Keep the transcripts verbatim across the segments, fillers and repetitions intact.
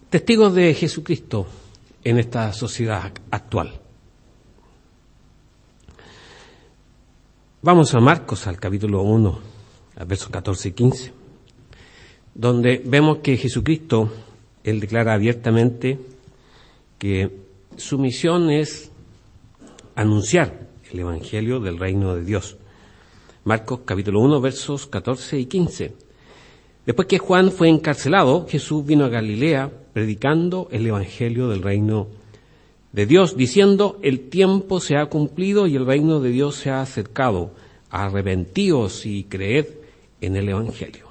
Testigos de Jesucristo en esta sociedad actual. Vamos a Marcos, al capítulo uno, al versos catorce y quince, donde vemos que Jesucristo, Él declara abiertamente que su misión es anunciar el Evangelio del reino de Dios. Marcos capítulo uno, versos catorce y quince. Después que Juan fue encarcelado, Jesús vino a Galilea predicando el Evangelio del reino de Dios, diciendo: el tiempo se ha cumplido y el reino de Dios se ha acercado. Arrepentíos y creed en el Evangelio.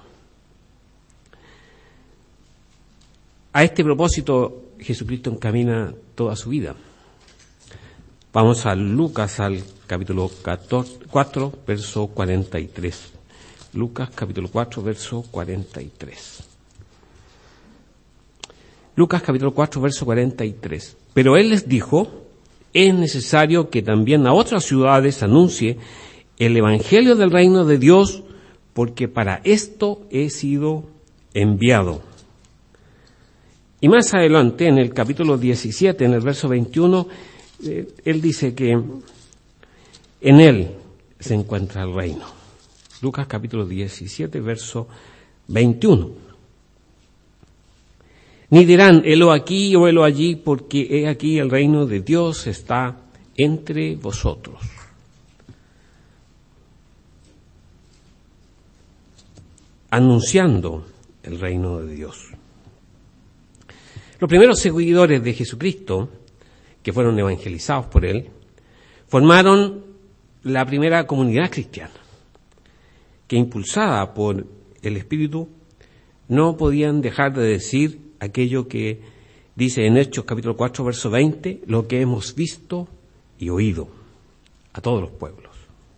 A este propósito, Jesucristo encamina toda su vida. Vamos a Lucas, al capítulo cuatro, verso cuarenta y tres. Lucas, capítulo cuatro, verso cuarenta y tres. Lucas, capítulo cuatro, verso cuarenta y tres. Pero él les dijo: es necesario que también a otras ciudades anuncie el Evangelio del reino de Dios, porque para esto he sido enviado. Y más adelante, en el capítulo diecisiete, en el verso veintiuno, eh, él dice que en él se encuentra el reino. Lucas capítulo diecisiete, verso veintiuno. Ni dirán, helo aquí o helo allí, porque he aquí el reino de Dios está entre vosotros. Anunciando el reino de Dios. Los primeros seguidores de Jesucristo, que fueron evangelizados por él, formaron la primera comunidad cristiana, que impulsada por el Espíritu no podían dejar de decir aquello que dice en Hechos capítulo cuatro, verso veinte: lo que hemos visto y oído a todos los pueblos.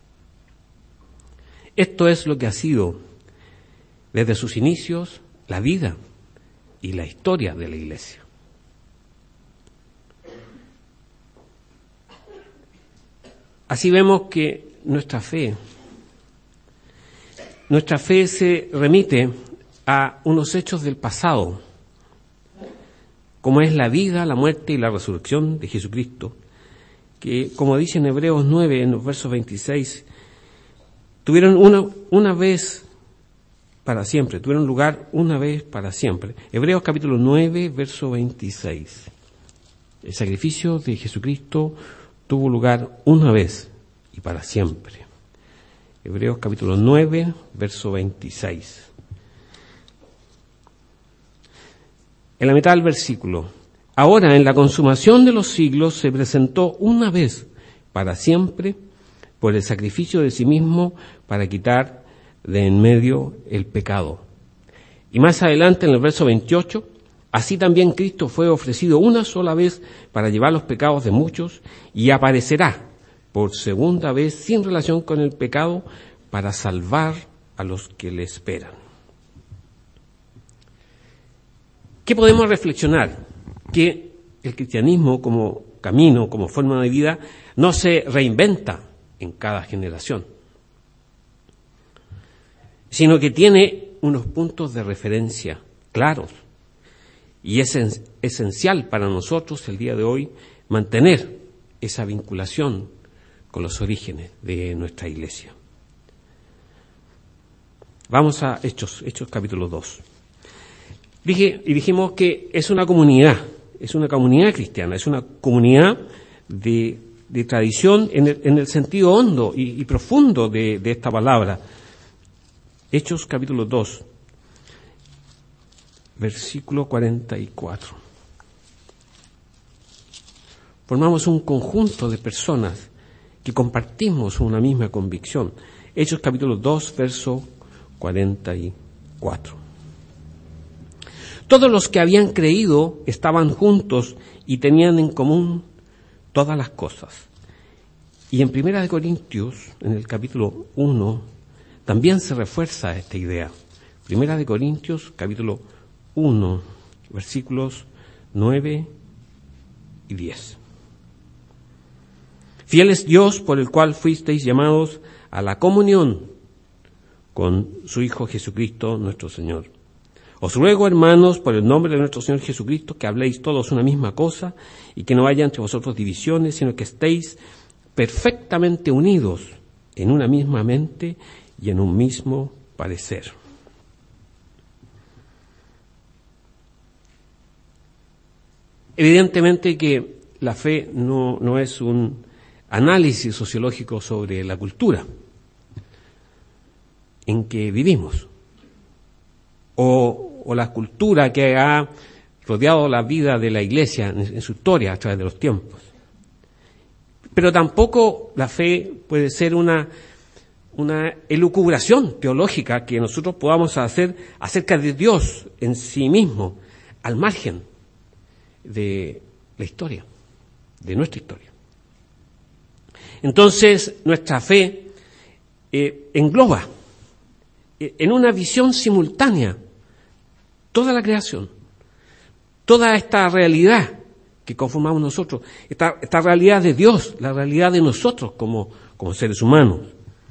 Esto es lo que ha sido desde sus inicios la vida y la historia de la Iglesia. Así vemos que nuestra fe, nuestra fe se remite a unos hechos del pasado, como es la vida, la muerte y la resurrección de Jesucristo, que, como dice en Hebreos nueve, en los versos veintiséis, tuvieron una, una vez para siempre, tuvieron lugar una vez para siempre. Hebreos capítulo nueve, verso veintiséis. El sacrificio de Jesucristo tuvo lugar una vez y para siempre. Hebreos capítulo nueve, verso veintiséis. En la mitad del versículo: ahora en la consumación de los siglos se presentó una vez para siempre por el sacrificio de sí mismo para quitar de en medio el pecado. Y más adelante en el verso veintiocho: así también Cristo fue ofrecido una sola vez para llevar los pecados de muchos, y aparecerá por segunda vez sin relación con el pecado para salvar a los que le esperan. ¿Qué podemos reflexionar? Que el cristianismo como camino, como forma de vida, no se reinventa en cada generación, sino que tiene unos puntos de referencia claros. Y es esencial para nosotros el día de hoy mantener esa vinculación con los orígenes de nuestra Iglesia. Vamos a Hechos, Hechos capítulo dos. Dije, y dijimos que es una comunidad, es una comunidad cristiana, es una comunidad de, de tradición en el, en el sentido hondo y, y profundo de, de esta palabra. Hechos capítulo dos, versículo cuarenta y cuatro. Formamos un conjunto de personas que compartimos una misma convicción. Hechos capítulo dos, verso cuarenta y cuatro. Todos los que habían creído estaban juntos y tenían en común todas las cosas. Y en Primera de Corintios, en el capítulo uno, también se refuerza esta idea. Primera de Corintios, capítulo uno, versículos nueve y diez. Fiel es Dios, por el cual fuisteis llamados a la comunión con su Hijo Jesucristo nuestro Señor, Os ruego, hermanos, por el nombre de nuestro Señor Jesucristo, que habléis todos una misma cosa y que no haya entre vosotros divisiones, sino que estéis perfectamente unidos en una misma mente y en un mismo parecer. Evidentemente que la fe no, no es un análisis sociológico sobre la cultura en que vivimos, o, o la cultura que ha rodeado la vida de la Iglesia en, en su historia a través de los tiempos. Pero tampoco la fe puede ser una, una elucubración teológica que nosotros podamos hacer acerca de Dios en sí mismo, al margen de la historia, de nuestra historia. Entonces, nuestra fe eh, engloba eh, en una visión simultánea toda la creación, toda esta realidad que conformamos nosotros, esta, esta realidad de Dios, la realidad de nosotros como, como seres humanos.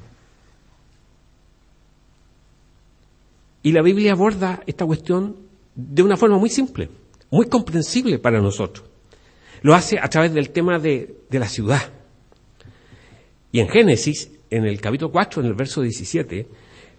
Y la Biblia aborda esta cuestión de una forma muy simple, muy comprensible para nosotros. Lo hace a través del tema de, de la ciudad. Y en Génesis, en el capítulo cuatro, en el verso diecisiete,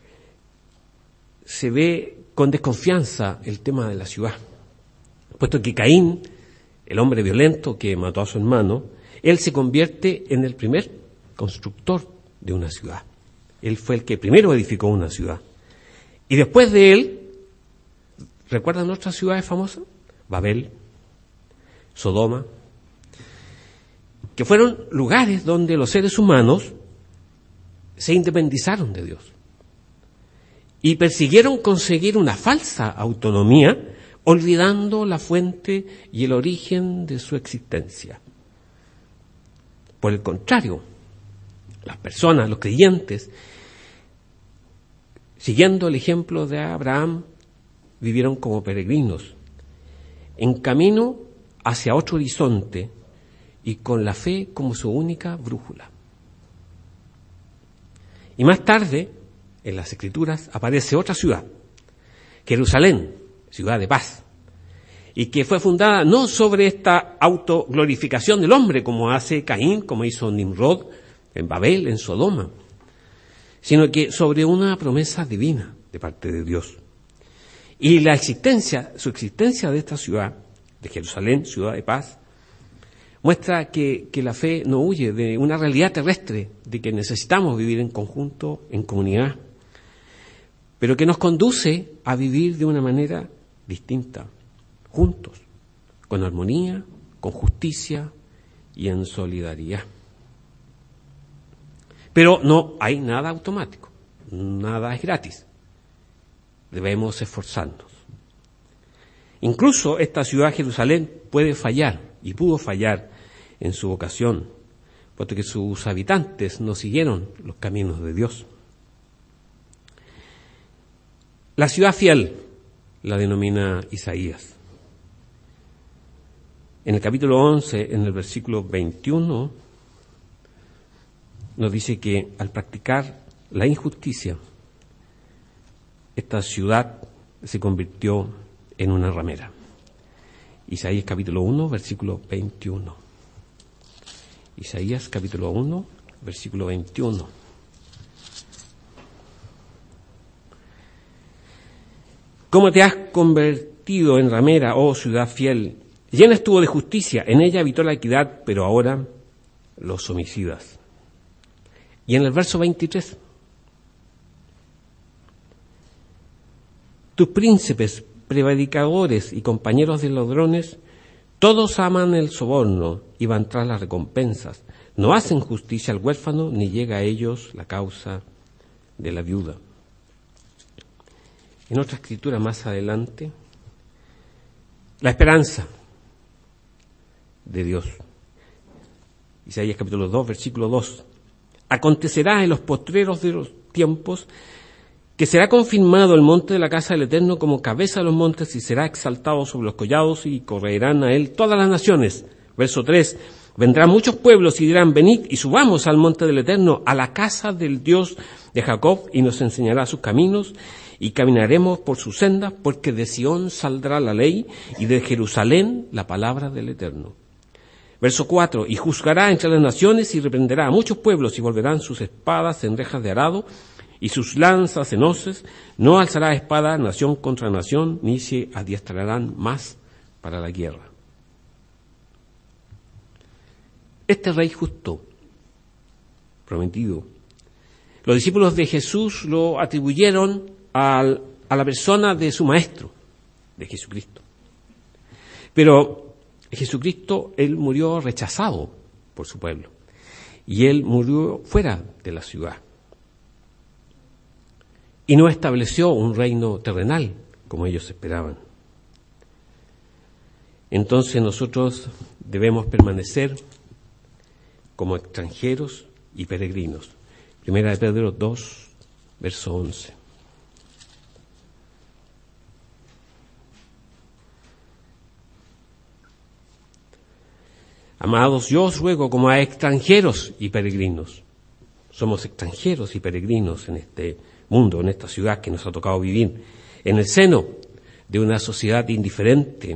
se ve con desconfianza el tema de la ciudad. Puesto que Caín, el hombre violento que mató a su hermano, él se convierte en el primer constructor de una ciudad. Él fue el que primero edificó una ciudad. Y después de él, ¿recuerdan otras ciudades famosas? Babel, Sodoma, que fueron lugares donde los seres humanos se independizaron de Dios y persiguieron conseguir una falsa autonomía, olvidando la fuente y el origen de su existencia. Por el contrario, las personas, los creyentes, siguiendo el ejemplo de Abraham, vivieron como peregrinos, en camino hacia otro horizonte y con la fe como su única brújula. Y más tarde, en las Escrituras, aparece otra ciudad, Jerusalén, ciudad de paz, y que fue fundada no sobre esta autoglorificación del hombre, como hace Caín, como hizo Nimrod en Babel, en Sodoma, sino que sobre una promesa divina de parte de Dios. Y la existencia, su existencia de esta ciudad, de Jerusalén, ciudad de paz, muestra que, que la fe no huye de una realidad terrestre, de que necesitamos vivir en conjunto, en comunidad, pero que nos conduce a vivir de una manera distinta, juntos, con armonía, con justicia y en solidaridad. Pero no hay nada automático, nada es gratis. Debemos esforzarnos. Incluso esta ciudad, Jerusalén, puede fallar y pudo fallar en su vocación, puesto que sus habitantes no siguieron los caminos de Dios. La ciudad fiel la denomina Isaías. En el capítulo once, en el versículo veintiuno, nos dice que al practicar la injusticia, esta ciudad se convirtió en una ramera. Isaías capítulo uno, versículo veintiuno. Isaías capítulo uno, versículo veintiuno. ¿Cómo te has convertido en ramera, oh ciudad fiel? Llena estuvo de justicia, en ella habitó la equidad, pero ahora los homicidas. Y en el verso veintitrés, tus príncipes, prevaricadores y compañeros de ladrones, todos aman el soborno y van tras las recompensas. No hacen justicia al huérfano, ni llega a ellos la causa de la viuda. En otra escritura más adelante, la esperanza de Dios. Isaías capítulo dos, versículo dos. Acontecerá en los postreros de los tiempos que será confirmado el monte de la casa del Eterno como cabeza de los montes y será exaltado sobre los collados y correrán a él todas las naciones. Verso tres. Vendrán muchos pueblos y dirán, venid y subamos al monte del Eterno, a la casa del Dios de Jacob, y nos enseñará sus caminos, y caminaremos por sus sendas, porque de Sión saldrá la ley, y de Jerusalén la palabra del Eterno. Verso cuatro, y juzgará entre las naciones, y reprenderá a muchos pueblos, y volverán sus espadas en rejas de arado, y sus lanzas en hoces. No alzará espada nación contra nación, ni se adiestrarán más para la guerra. Este rey justo, prometido, los discípulos de Jesús lo atribuyeron al, a la persona de su maestro, de Jesucristo. Pero Jesucristo, él murió rechazado por su pueblo, y él murió fuera de la ciudad. Y no estableció un reino terrenal, como ellos esperaban. Entonces nosotros debemos permanecer como extranjeros y peregrinos. Primera de Pedro dos, verso once. Amados, yo os ruego como a extranjeros y peregrinos. Somos extranjeros y peregrinos en este mundo, en esta ciudad que nos ha tocado vivir, en el seno de una sociedad indiferente,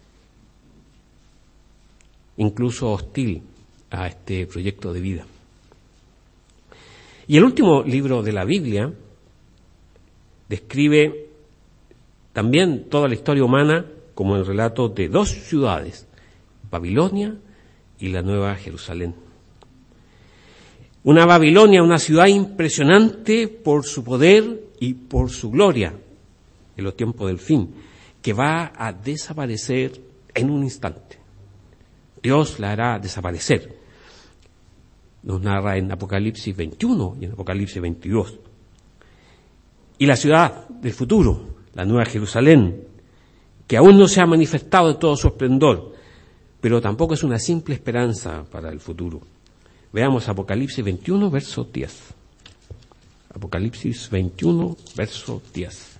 incluso hostil a este proyecto de vida. Y el último libro de la Biblia describe también toda la historia humana como el relato de dos ciudades, Babilonia y la Nueva Jerusalén. Una Babilonia, una ciudad impresionante por su poder y por su gloria en los tiempos del fin, que va a desaparecer en un instante. Dios la hará desaparecer. Nos narra en Apocalipsis veintiuno y en Apocalipsis veintidós. Y la ciudad del futuro, la Nueva Jerusalén, que aún no se ha manifestado en todo su esplendor, pero tampoco es una simple esperanza para el futuro. Veamos Apocalipsis veintiuno, verso diez. Apocalipsis veintiuno, verso diez.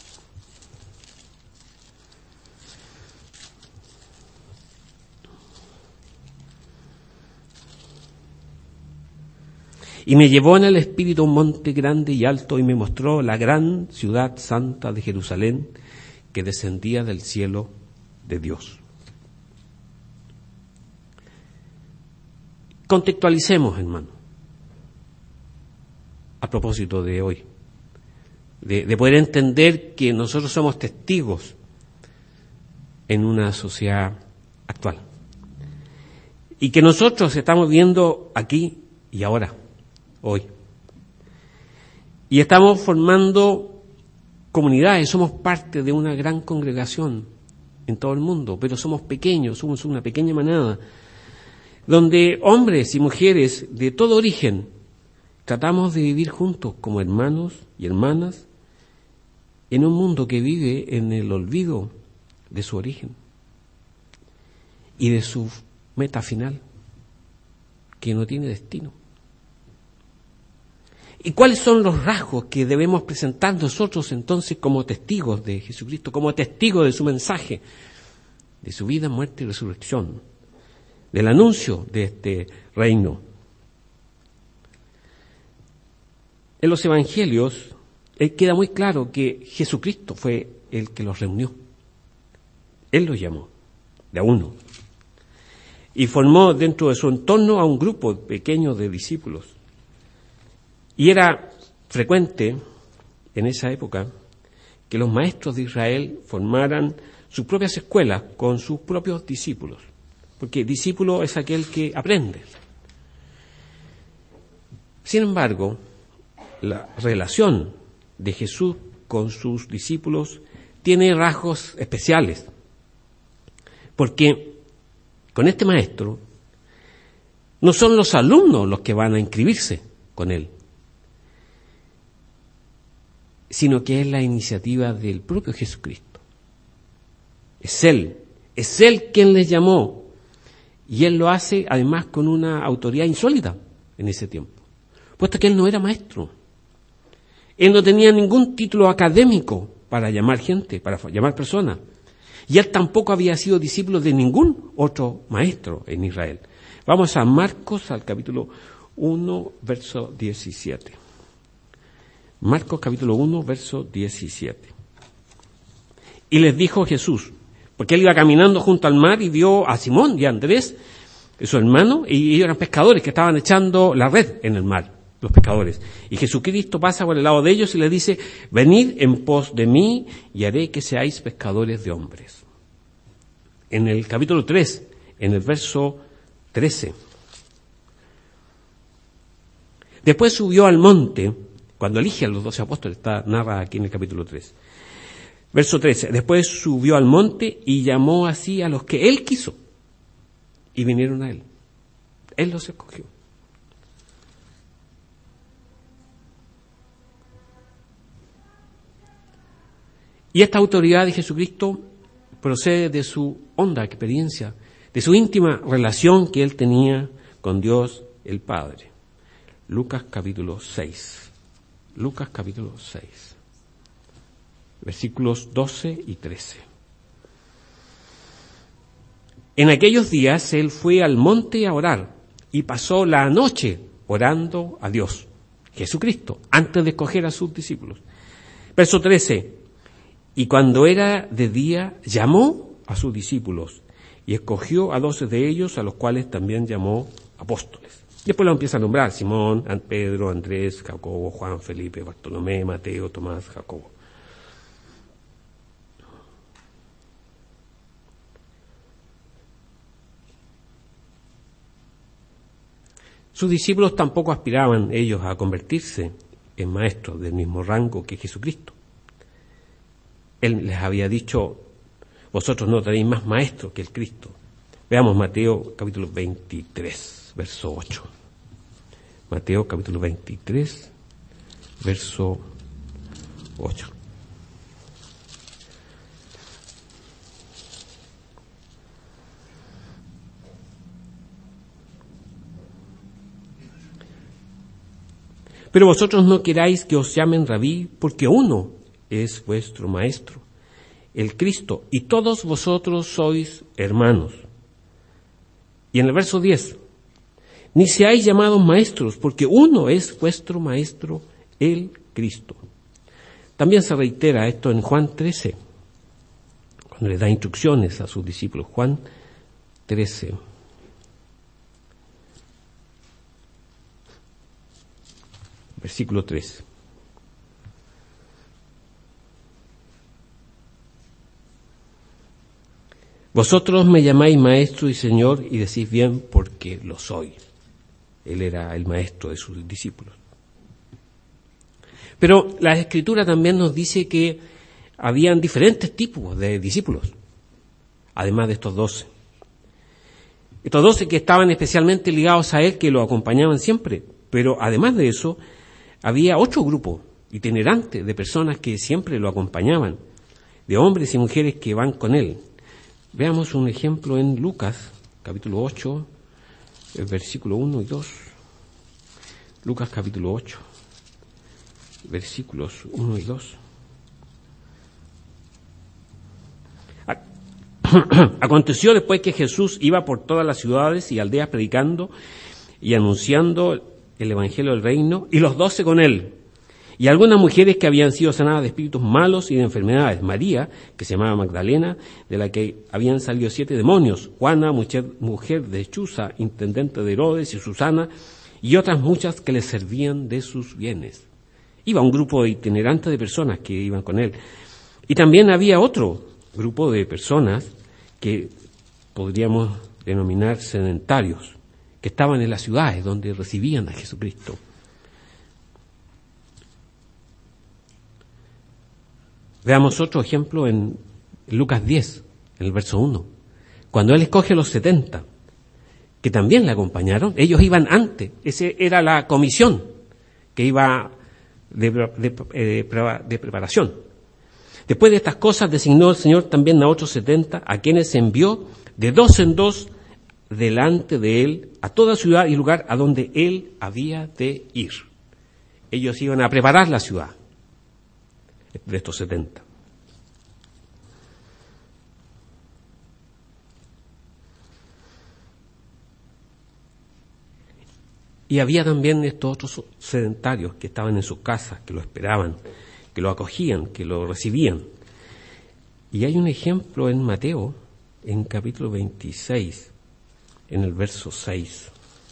Y me llevó en el espíritu a un monte grande y alto, y me mostró la gran ciudad santa de Jerusalén, que descendía del cielo de Dios. Contextualicemos, hermano, a propósito de hoy, de, de poder entender que nosotros somos testigos en una sociedad actual, y que nosotros estamos viendo aquí y ahora, hoy, y estamos formando comunidades, somos parte de una gran congregación en todo el mundo, pero somos pequeños, somos una pequeña manada, donde hombres y mujeres de todo origen tratamos de vivir juntos como hermanos y hermanas en un mundo que vive en el olvido de su origen y de su meta final, que no tiene destino. ¿Y cuáles son los rasgos que debemos presentar nosotros entonces como testigos de Jesucristo, como testigos de su mensaje, de su vida, muerte y resurrección, del anuncio de este reino? En los evangelios eh, queda muy claro que Jesucristo fue el que los reunió. Él los llamó de a uno y formó dentro de su entorno a un grupo pequeño de discípulos. Y era frecuente en esa época que los maestros de Israel formaran sus propias escuelas con sus propios discípulos, porque discípulo es aquel que aprende. Sin embargo, la relación de Jesús con sus discípulos tiene rasgos especiales, porque con este maestro no son los alumnos los que van a inscribirse con él, sino que es la iniciativa del propio Jesucristo. Es Él, es Él quien les llamó, y Él lo hace además con una autoridad insólita en ese tiempo, puesto que Él no era maestro. Él no tenía ningún título académico para llamar gente, para llamar personas, y Él tampoco había sido discípulo de ningún otro maestro en Israel. Vamos a Marcos, al capítulo uno, verso diecisiete. Marcos capítulo uno, verso diecisiete. Y les dijo Jesús, porque él iba caminando junto al mar y vio a Simón y a Andrés, su hermano, y ellos eran pescadores que estaban echando la red en el mar, los pescadores. Y Jesucristo pasa por el lado de ellos y les dice, venid en pos de mí y haré que seáis pescadores de hombres. En el capítulo tres, en el verso trece. Después subió al monte, cuando elige a los doce apóstoles, está narra aquí en el capítulo tres. Verso trece, después subió al monte y llamó así a los que él quiso, y vinieron a él. Él los escogió. Y esta autoridad de Jesucristo procede de su honda experiencia, de su íntima relación que él tenía con Dios el Padre. Lucas capítulo seis. Lucas capítulo seis. Versículos doce y trece. En aquellos días él fue al monte a orar y pasó la noche orando a Dios, Jesucristo, antes de escoger a sus discípulos. Verso trece. Y cuando era de día, llamó a sus discípulos y escogió a doce de ellos, a los cuales también llamó apóstoles. Después lo empieza a nombrar: Simón, Pedro, Andrés, Jacobo, Juan, Felipe, Bartolomé, Mateo, Tomás, Jacobo. Sus discípulos tampoco aspiraban ellos a convertirse en maestros del mismo rango que Jesucristo. Él les había dicho, vosotros no tenéis más maestro que el Cristo. Veamos Mateo capítulo veintitrés, verso ocho. Mateo capítulo veintitrés, verso ocho. Pero vosotros no queráis que os llamen rabí, porque uno es vuestro maestro, el Cristo, y todos vosotros sois hermanos. Y en el verso diez, ni seáis llamados maestros, porque uno es vuestro maestro, el Cristo. También se reitera esto en Juan trece, cuando le da instrucciones a sus discípulos. Juan trece. Versículo tres. Vosotros me llamáis maestro y señor y decís bien porque lo soy. Él era el maestro de sus discípulos. Pero la Escritura también nos dice que habían diferentes tipos de discípulos, además de estos doce. Estos doce que estaban especialmente ligados a él, que lo acompañaban siempre. Pero además de eso, había otro grupo itinerante de personas que siempre lo acompañaban, de hombres y mujeres que van con él. Veamos un ejemplo en Lucas, capítulo ocho, el versículo uno y dos. Lucas capítulo ocho, versículos uno y dos. Aconteció después que Jesús iba por todas las ciudades y aldeas predicando y anunciando el evangelio del reino, y los doce con él, y algunas mujeres que habían sido sanadas de espíritus malos y de enfermedades: María, que se llamaba Magdalena, de la que habían salido siete demonios; Juana, mujer, mujer de Chuza, intendente de Herodes, y Susana, y otras muchas que le servían de sus bienes. Iba un grupo itinerante de personas que iban con él. Y también había otro grupo de personas que podríamos denominar sedentarios, que estaban en las ciudades donde recibían a Jesucristo. Veamos otro ejemplo en Lucas diez, en el verso uno. Cuando él escoge a los setenta, que también le acompañaron, ellos iban antes, esa era la comisión que iba de, de, de, de preparación. Después de estas cosas designó el Señor también a otros setenta, a quienes envió de dos en dos delante de él a toda ciudad y lugar a donde él había de ir. Ellos iban a preparar la ciudad de estos setenta. Y había también estos otros sedentarios que estaban en sus casas, que lo esperaban, que lo acogían, que lo recibían. Y hay un ejemplo en Mateo, en capítulo veintiséis, en el verso seis.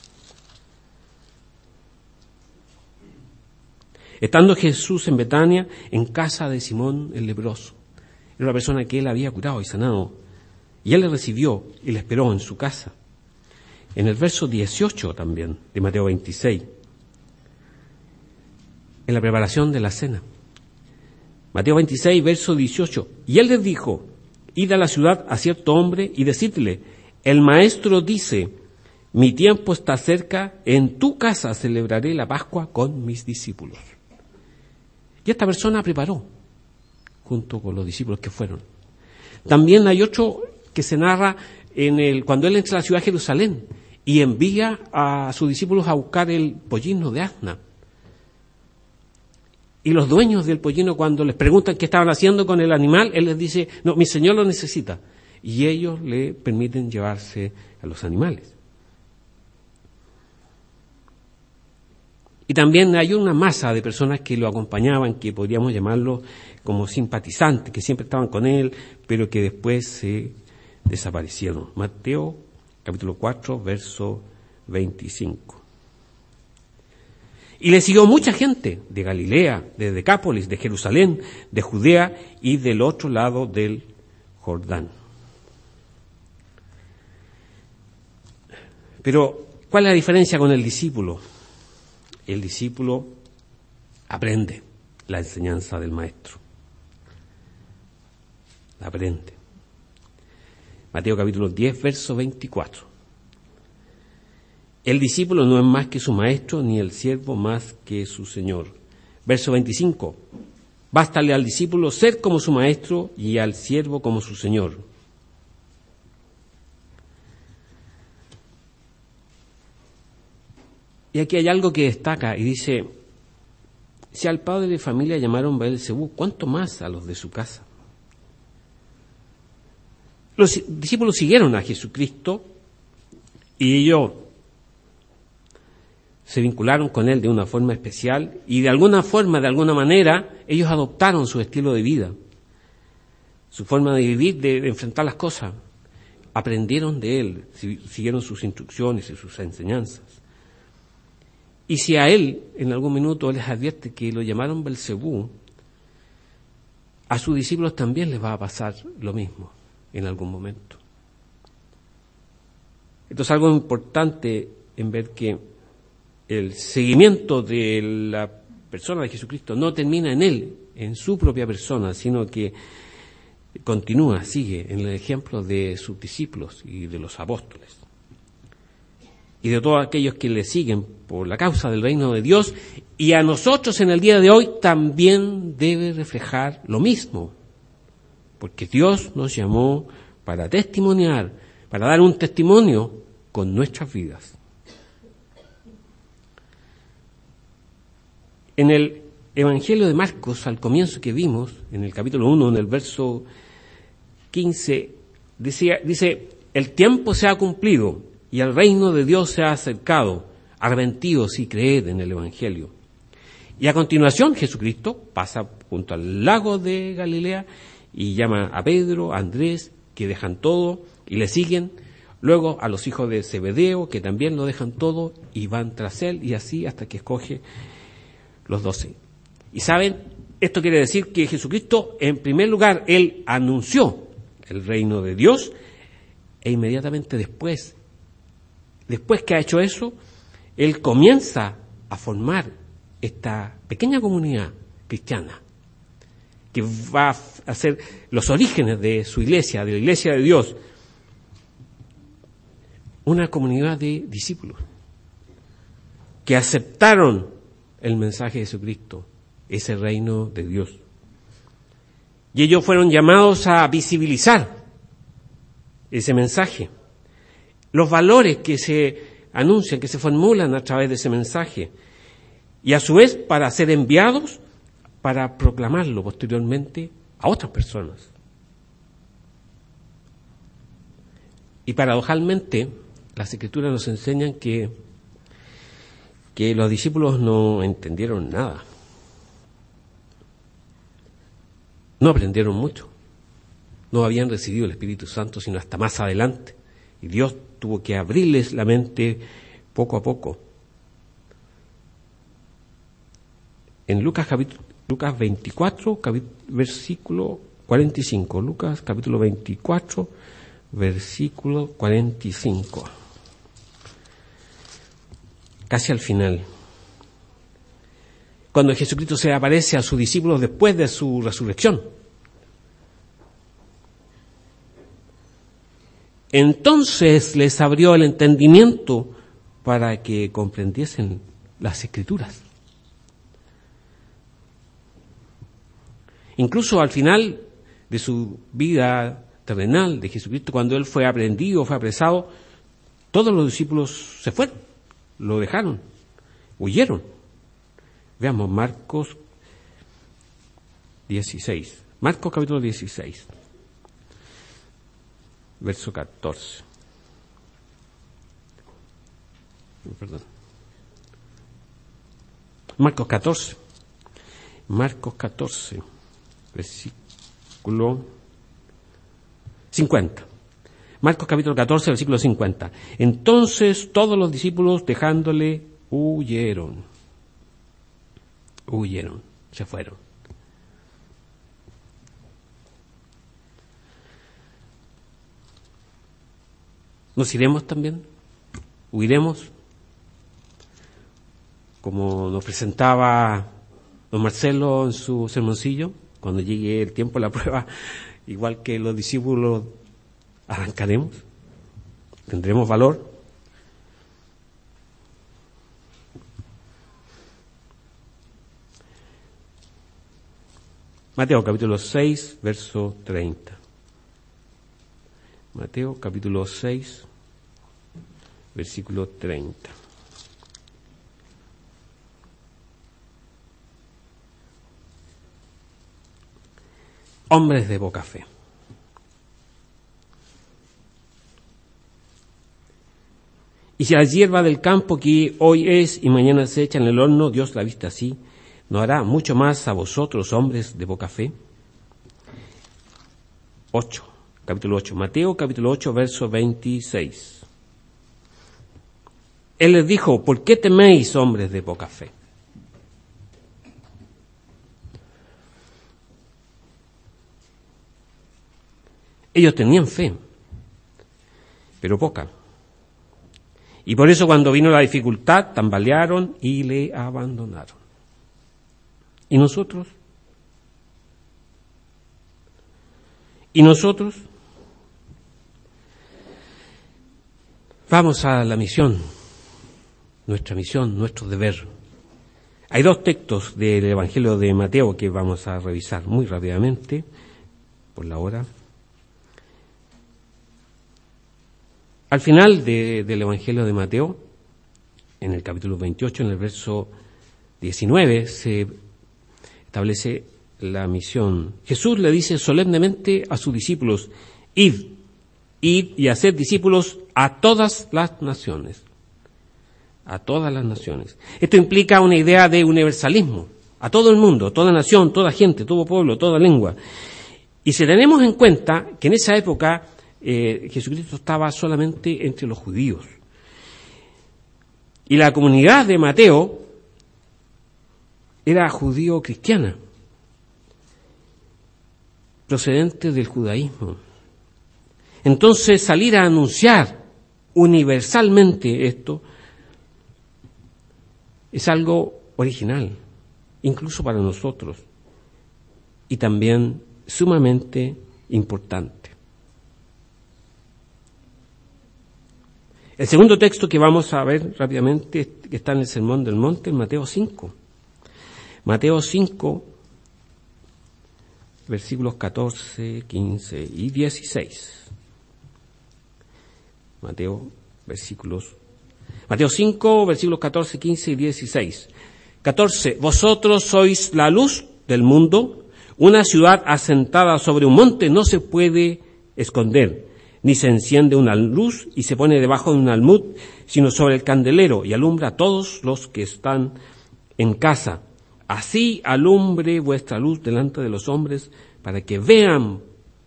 Estando Jesús en Betania, en casa de Simón el leproso. Era una persona que él había curado y sanado. Y él le recibió y le esperó en su casa. En el verso dieciocho también, de Mateo veintiséis, en la preparación de la cena. Mateo veintiséis, verso dieciocho. Y él les dijo, id a la ciudad a cierto hombre y decidle, el maestro dice, mi tiempo está cerca, en tu casa celebraré la Pascua con mis discípulos. Y esta persona preparó, junto con los discípulos que fueron. También hay otro que se narra en el cuando él entra a la ciudad de Jerusalén y envía a sus discípulos a buscar el pollino de asna. Y los dueños del pollino, cuando les preguntan qué estaban haciendo con el animal, él les dice, no, mi señor lo necesita. Y ellos le permiten llevarse a los animales. Y también hay una masa de personas que lo acompañaban, que podríamos llamarlo como simpatizantes, que siempre estaban con él, pero que después se desaparecieron. Mateo, capítulo cuatro, verso veinticinco. Y le siguió mucha gente de Galilea, de Decápolis, de Jerusalén, de Judea y del otro lado del Jordán. Pero, ¿cuál es la diferencia con el discípulo? El discípulo aprende la enseñanza del maestro. La aprende. Mateo capítulo diez, verso veinticuatro. El discípulo no es más que su maestro, ni el siervo más que su señor. Verso veinticinco. Bástale al discípulo ser como su maestro y al siervo como su señor. Y aquí hay algo que destaca y dice, si al padre de familia llamaron Beelzebú, ¿cuánto más a los de su casa? Los discípulos siguieron a Jesucristo y ellos se vincularon con él de una forma especial y de alguna forma, de alguna manera, ellos adoptaron su estilo de vida, su forma de vivir, de, de enfrentar las cosas. Aprendieron de él, siguieron sus instrucciones y sus enseñanzas. Y si a él, en algún minuto, les advierte que lo llamaron Beelzebú, a sus discípulos también les va a pasar lo mismo en algún momento. Esto es algo importante en ver que el seguimiento de la persona de Jesucristo no termina en él, en su propia persona, sino que continúa, sigue en el ejemplo de sus discípulos y de los apóstoles. Y de todos aquellos que le siguen por la causa del reino de Dios, y a nosotros en el día de hoy también debe reflejar lo mismo, porque Dios nos llamó para testimoniar, para dar un testimonio con nuestras vidas. En el Evangelio de Marcos, al comienzo que vimos, en el capítulo uno, en el verso quince, decía, dice, el tiempo se ha cumplido y el reino de Dios se ha acercado, arrepentidos y creed en el Evangelio. Y a continuación Jesucristo pasa junto al lago de Galilea y llama a Pedro, a Andrés, que dejan todo y le siguen, luego a los hijos de Zebedeo, que también lo dejan todo y van tras él, y así hasta que escoge los doce. Y saben, esto quiere decir que Jesucristo, en primer lugar, él anunció el reino de Dios, e inmediatamente después, después que ha hecho eso, él comienza a formar esta pequeña comunidad cristiana, que va a ser los orígenes de su iglesia, de la iglesia de Dios, una comunidad de discípulos que aceptaron el mensaje de Jesucristo, ese reino de Dios. Y ellos fueron llamados a visibilizar ese mensaje, los valores que se anuncian, que se formulan a través de ese mensaje, y a su vez para ser enviados para proclamarlo posteriormente a otras personas. Y paradojalmente, las Escrituras nos enseñan que que los discípulos no entendieron nada. No aprendieron mucho. No habían recibido el Espíritu Santo sino hasta más adelante. Y Dios tuvo que abrirles la mente poco a poco. En Lucas, capítulo, Lucas veinticuatro, capítulo, versículo cuarenta y cinco. Lucas capítulo veinticuatro, versículo cuarenta y cinco. Casi al final. Cuando Jesucristo se aparece a sus discípulos después de su resurrección. Entonces les abrió el entendimiento para que comprendiesen las Escrituras. Incluso al final de su vida terrenal de Jesucristo, cuando Él fue aprendido, fue apresado, todos los discípulos se fueron, lo dejaron, huyeron. Veamos Marcos dieciséis. Marcos capítulo dieciséis, verso catorce. Perdón. Marcos catorce. Marcos catorce. Versículo cincuenta. Marcos capítulo catorce, versículo cincuenta. Entonces todos los discípulos, dejándole, huyeron. Huyeron, se fueron. ¿Nos iremos también? ¿Huiremos? Como nos presentaba don Marcelo en su sermoncillo. Cuando llegue el tiempo de la prueba, igual que los discípulos, arrancaremos, tendremos valor. Mateo capítulo seis, verso treinta. Mateo capítulo seis, versículo treinta. Hombres de poca fe. Y si la hierba del campo que hoy es y mañana se echa en el horno, Dios la vista así, ¿no hará mucho más a vosotros, hombres de poca fe? ocho, capítulo ocho, Mateo capítulo ocho, verso veintiséis. Él les dijo, ¿por qué teméis, hombres de poca fe? Ellos tenían fe, pero poca. Y por eso cuando vino la dificultad, tambalearon y le abandonaron. ¿Y nosotros? ¿Y nosotros? Vamos a la misión, nuestra misión, nuestro deber. Hay dos textos del Evangelio de Mateo que vamos a revisar muy rápidamente, por la hora. Al final de, del Evangelio de Mateo, en el capítulo veintiocho, en el verso diecinueve, se establece la misión. Jesús le dice solemnemente a sus discípulos, id, id y haced discípulos a todas las naciones. A todas las naciones. Esto implica una idea de universalismo, a todo el mundo, toda nación, toda gente, todo pueblo, toda lengua. Y si tenemos en cuenta que en esa época Eh, Jesucristo estaba solamente entre los judíos. Y la comunidad de Mateo era judío-cristiana, procedente del judaísmo. Entonces, salir a anunciar universalmente esto es algo original, incluso para nosotros, y también sumamente importante. El segundo texto que vamos a ver rápidamente, que está en el Sermón del Monte, en Mateo cinco. Mateo cinco, versículos catorce, quince y dieciséis. Mateo, versículos, Mateo cinco, versículos catorce, quince y dieciséis. catorce. Vosotros sois la luz del mundo. Una ciudad asentada sobre un monte no se puede esconder. ni se enciende una luz y se pone debajo de un almud, sino sobre el candelero, y alumbra a todos los que están en casa. Así alumbre vuestra luz delante de los hombres, para que vean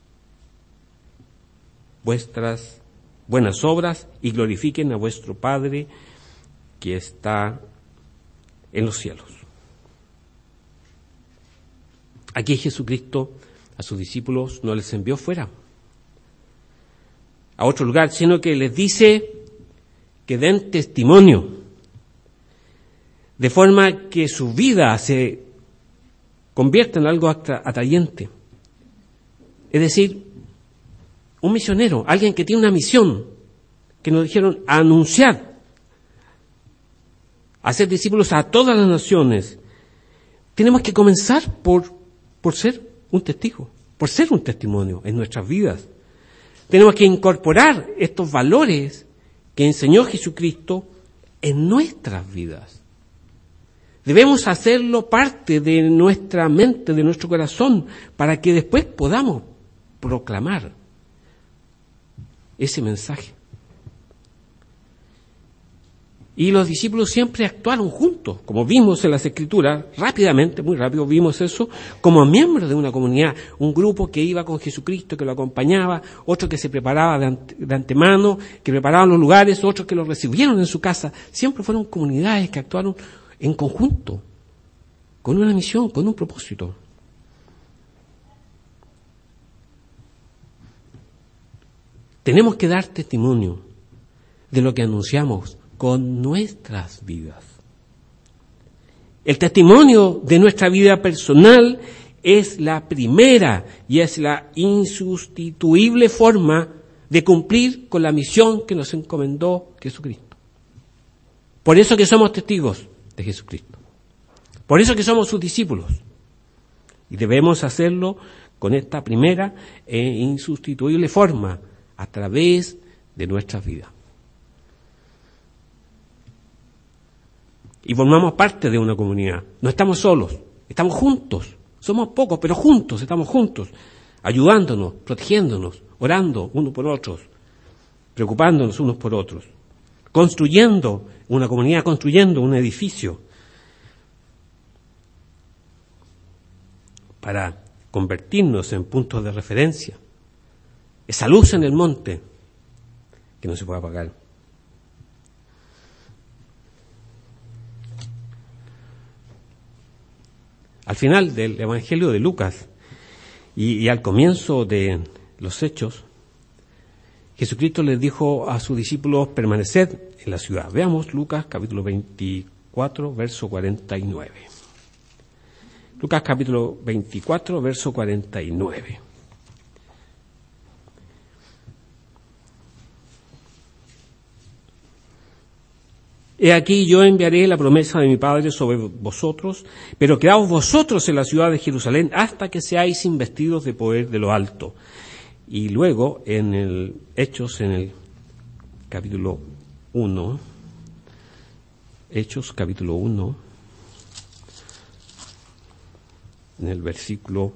vuestras buenas obras y glorifiquen a vuestro Padre que está en los cielos. Aquí Jesucristo a sus discípulos no les envió fuera a otro lugar, sino que les dice que den testimonio, de forma que su vida se convierta en algo atrayente. Es decir, un misionero, alguien que tiene una misión, que nos dijeron anunciar, hacer discípulos a todas las naciones. Tenemos que comenzar por, por ser un testigo, por ser un testimonio en nuestras vidas. Tenemos que incorporar estos valores que enseñó Jesucristo en nuestras vidas. Debemos hacerlo parte de nuestra mente, de nuestro corazón, para que después podamos proclamar ese mensaje. Y los discípulos siempre actuaron juntos, como vimos en las Escrituras, rápidamente, muy rápido vimos eso, como miembros de una comunidad, un grupo que iba con Jesucristo, que lo acompañaba, otro que se preparaba de, ante, de antemano, que preparaban los lugares, otros que lo recibieron en su casa. Siempre fueron comunidades que actuaron en conjunto, con una misión, con un propósito. Tenemos que dar testimonio de lo que anunciamos con nuestras vidas. El testimonio de nuestra vida personal es la primera y es la insustituible forma de cumplir con la misión que nos encomendó Jesucristo. Por eso que somos testigos de Jesucristo. Por eso que somos sus discípulos. Y debemos hacerlo con esta primera e insustituible forma, a través de nuestras vidas. Y formamos parte de una comunidad. No estamos solos, estamos juntos. Somos pocos, pero juntos, estamos juntos, ayudándonos, protegiéndonos, orando unos por otros, preocupándonos unos por otros, construyendo una comunidad, construyendo un edificio para convertirnos en puntos de referencia. Esa luz en el monte que no se puede apagar. Al final del Evangelio de Lucas y, y al comienzo de los Hechos, Jesucristo les dijo a sus discípulos permaneced en la ciudad. Veamos Lucas capítulo veinticuatro, verso cuarenta y nueve. Lucas capítulo veinticuatro, verso cuarenta y nueve. He aquí yo enviaré la promesa de mi Padre sobre vosotros, pero quedaos vosotros en la ciudad de Jerusalén hasta que seáis investidos de poder de lo alto. Y luego en el Hechos, en el capítulo uno, Hechos capítulo uno, en el versículo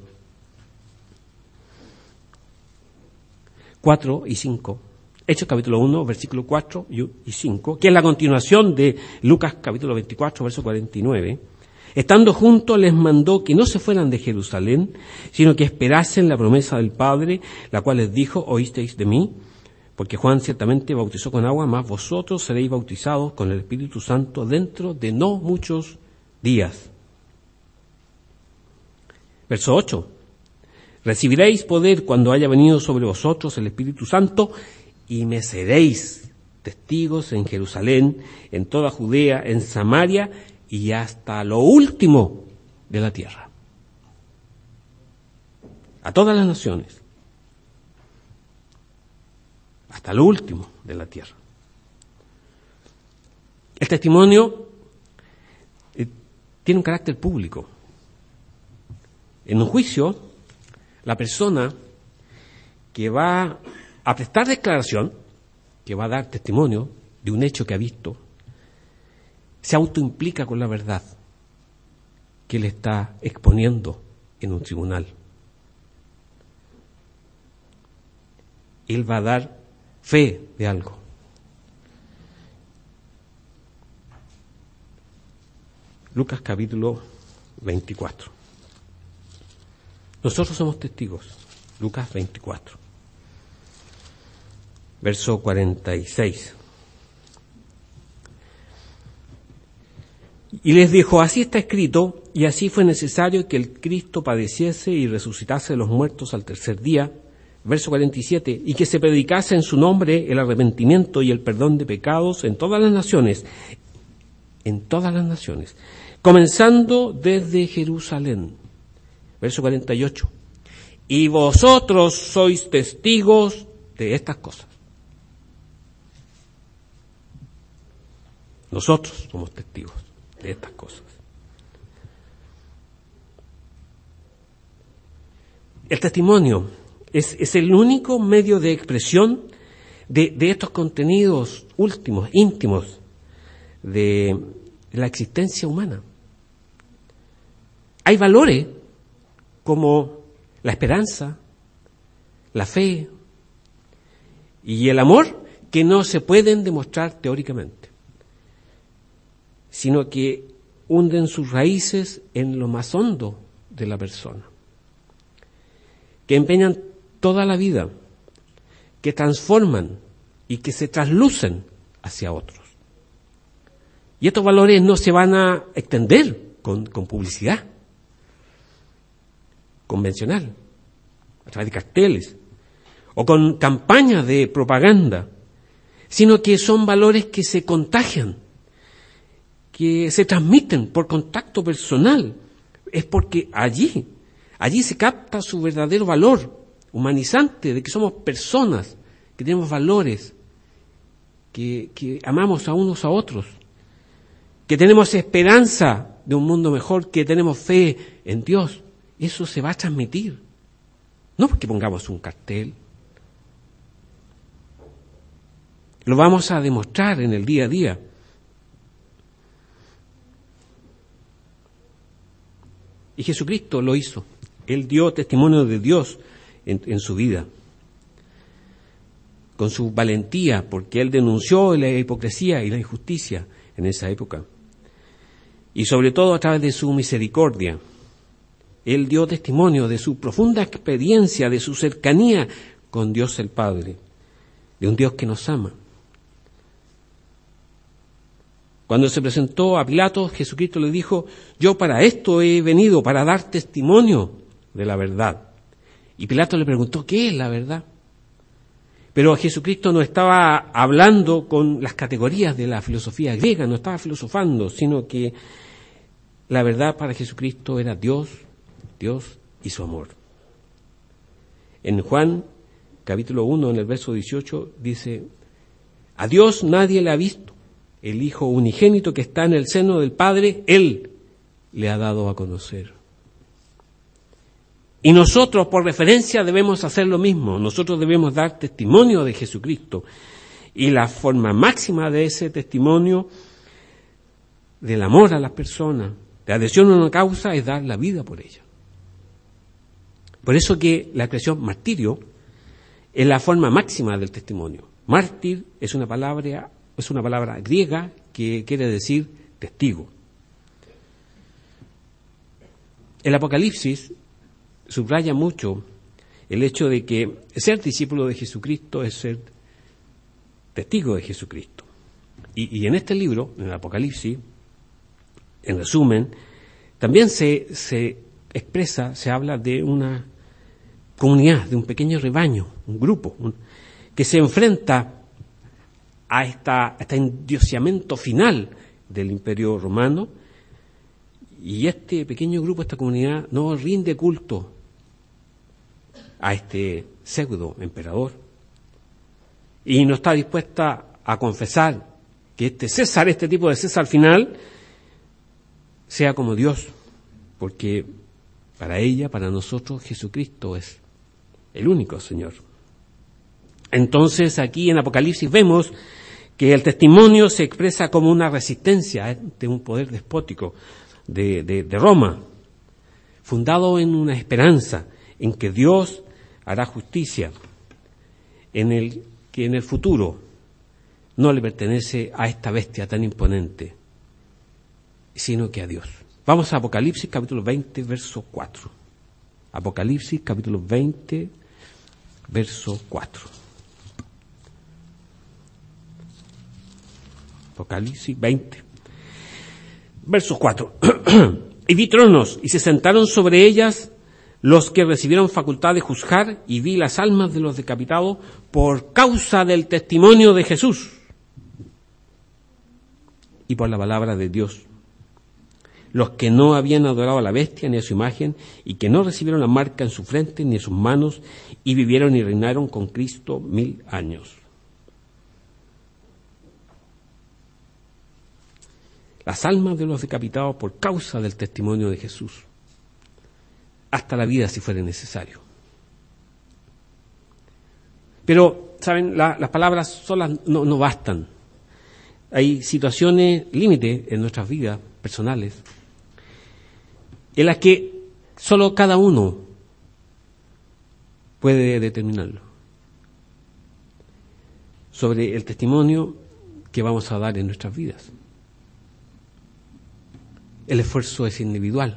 cuatro y cinco, Hechos capítulo uno, versículo cuatro y cinco, que es la continuación de Lucas capítulo veinticuatro, verso cuarenta y nueve. Estando juntos les mandó que no se fueran de Jerusalén, sino que esperasen la promesa del Padre, la cual les dijo, oísteis de mí, porque Juan ciertamente bautizó con agua, mas vosotros seréis bautizados con el Espíritu Santo dentro de no muchos días. Verso ocho. Recibiréis poder cuando haya venido sobre vosotros el Espíritu Santo, y me seréis testigos en Jerusalén, en toda Judea, en Samaria y hasta lo último de la tierra. A todas las naciones. Hasta lo último de la tierra. El testimonio eh, tiene un carácter público. En un juicio, la persona que va a prestar declaración, que va a dar testimonio de un hecho que ha visto, se autoimplica con la verdad que él está exponiendo en un tribunal. Él va a dar fe de algo. Lucas capítulo veinticuatro. Nosotros somos testigos. Lucas veinticuatro. Verso cuarenta y seis. Y les dijo, así está escrito, y así fue necesario que el Cristo padeciese y resucitase de los muertos al tercer día. Verso cuarenta y siete, y que se predicase en su nombre el arrepentimiento y el perdón de pecados en todas las naciones, en todas las naciones, comenzando desde Jerusalén. Verso cuarenta y ocho, y vosotros sois testigos de estas cosas. Nosotros somos testigos de estas cosas. El testimonio es, es el único medio de expresión de, de estos contenidos últimos, íntimos, de la existencia humana. Hay valores como la esperanza, la fe y el amor que no se pueden demostrar teóricamente, sino que hunden sus raíces en lo más hondo de la persona, que empeñan toda la vida, que transforman y que se traslucen hacia otros. Y estos valores no se van a extender con, con publicidad convencional, a través de carteles, o con campañas de propaganda, sino que son valores que se contagian, que se transmiten por contacto personal. Es porque allí, allí se capta su verdadero valor humanizante, de que somos personas, que tenemos valores, que, que amamos a unos a otros, que tenemos esperanza de un mundo mejor, que tenemos fe en Dios. Eso se va a transmitir, no porque pongamos un cartel. Lo vamos a demostrar en el día a día. Y Jesucristo lo hizo. Él dio testimonio de Dios en, en su vida, con su valentía, porque Él denunció la hipocresía y la injusticia en esa época. Y sobre todo a través de su misericordia. Él dio testimonio de su profunda experiencia, de su cercanía con Dios el Padre, de un Dios que nos ama. Cuando se presentó a Pilato, Jesucristo le dijo, yo para esto he venido, para dar testimonio de la verdad. Y Pilato le preguntó, ¿qué es la verdad? Pero Jesucristo no estaba hablando con las categorías de la filosofía griega, no estaba filosofando, sino que la verdad para Jesucristo era Dios, Dios y su amor. En Juan, capítulo uno, en el verso dieciocho, dice, a Dios nadie le ha visto. El Hijo unigénito que está en el seno del Padre, Él le ha dado a conocer. Y nosotros, por referencia, debemos hacer lo mismo. Nosotros debemos dar testimonio de Jesucristo. Y la forma máxima de ese testimonio, del amor a las personas, de adhesión a una causa, es dar la vida por ella. Por eso que la expresión martirio es la forma máxima del testimonio. Mártir es una palabra, es una palabra griega que quiere decir testigo. El Apocalipsis subraya mucho el hecho de que ser discípulo de Jesucristo es ser testigo de Jesucristo. Y, y en este libro, en el Apocalipsis, en resumen, también se, se expresa, se habla de una comunidad, de un pequeño rebaño, un grupo, un, que se enfrenta a, esta, a este endiosamiento final del Imperio Romano, y este pequeño grupo, esta comunidad, no rinde culto a este pseudo emperador, y no está dispuesta a confesar que este César, este tipo de César final, sea como Dios, porque para ella, para nosotros, Jesucristo es el único Señor. Entonces, aquí en Apocalipsis vemos que el testimonio se expresa como una resistencia ante un poder despótico de, de, de Roma, fundado en una esperanza en que Dios hará justicia, en el que en el futuro no le pertenece a esta bestia tan imponente, sino que a Dios. Vamos a Apocalipsis capítulo veinte, verso cuatro. Apocalipsis capítulo veinte, verso cuatro. Apocalipsis veinte, verso cuatro. Y vi tronos, y se sentaron sobre ellas los que recibieron facultad de juzgar, y vi las almas de los decapitados por causa del testimonio de Jesús y por la palabra de Dios, los que no habían adorado a la bestia ni a su imagen, y que no recibieron la marca en su frente ni en sus manos, y vivieron y reinaron con Cristo mil años. Las almas de los decapitados por causa del testimonio de Jesús, hasta la vida si fuera necesario. Pero, ¿saben? La, las palabras solas no, no bastan. Hay situaciones límite en nuestras vidas personales en las que solo cada uno puede determinarlo sobre el testimonio que vamos a dar en nuestras vidas. El esfuerzo es individual.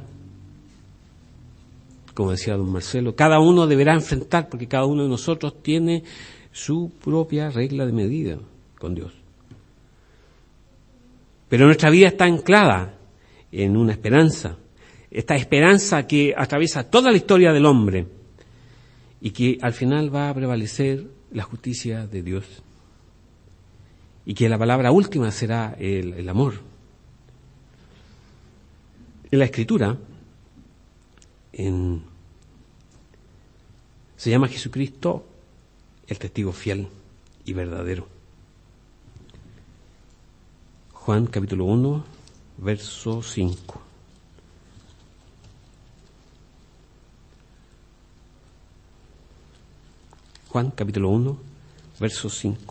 Como decía don Marcelo, cada uno deberá enfrentar, porque cada uno de nosotros tiene su propia regla de medida con Dios. Pero nuestra vida está anclada en una esperanza, esta esperanza que atraviesa toda la historia del hombre y que al final va a prevalecer la justicia de Dios y que la palabra última será el, el amor. En la Escritura, en, se llama Jesucristo el testigo fiel y verdadero. Juan capítulo uno, verso cinco. Juan capítulo uno, verso cinco.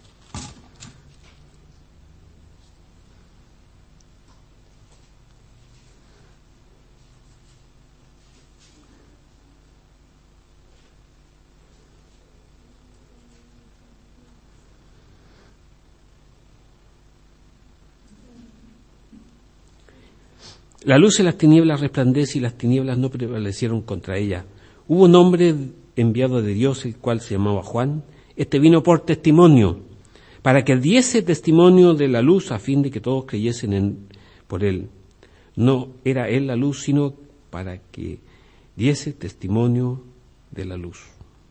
La luz en las tinieblas resplandece y las tinieblas no prevalecieron contra ella. Hubo un hombre enviado de Dios, el cual se llamaba Juan. Este vino por testimonio, para que diese testimonio de la luz, a fin de que todos creyesen en, por él. No era él la luz, sino para que diese testimonio de la luz.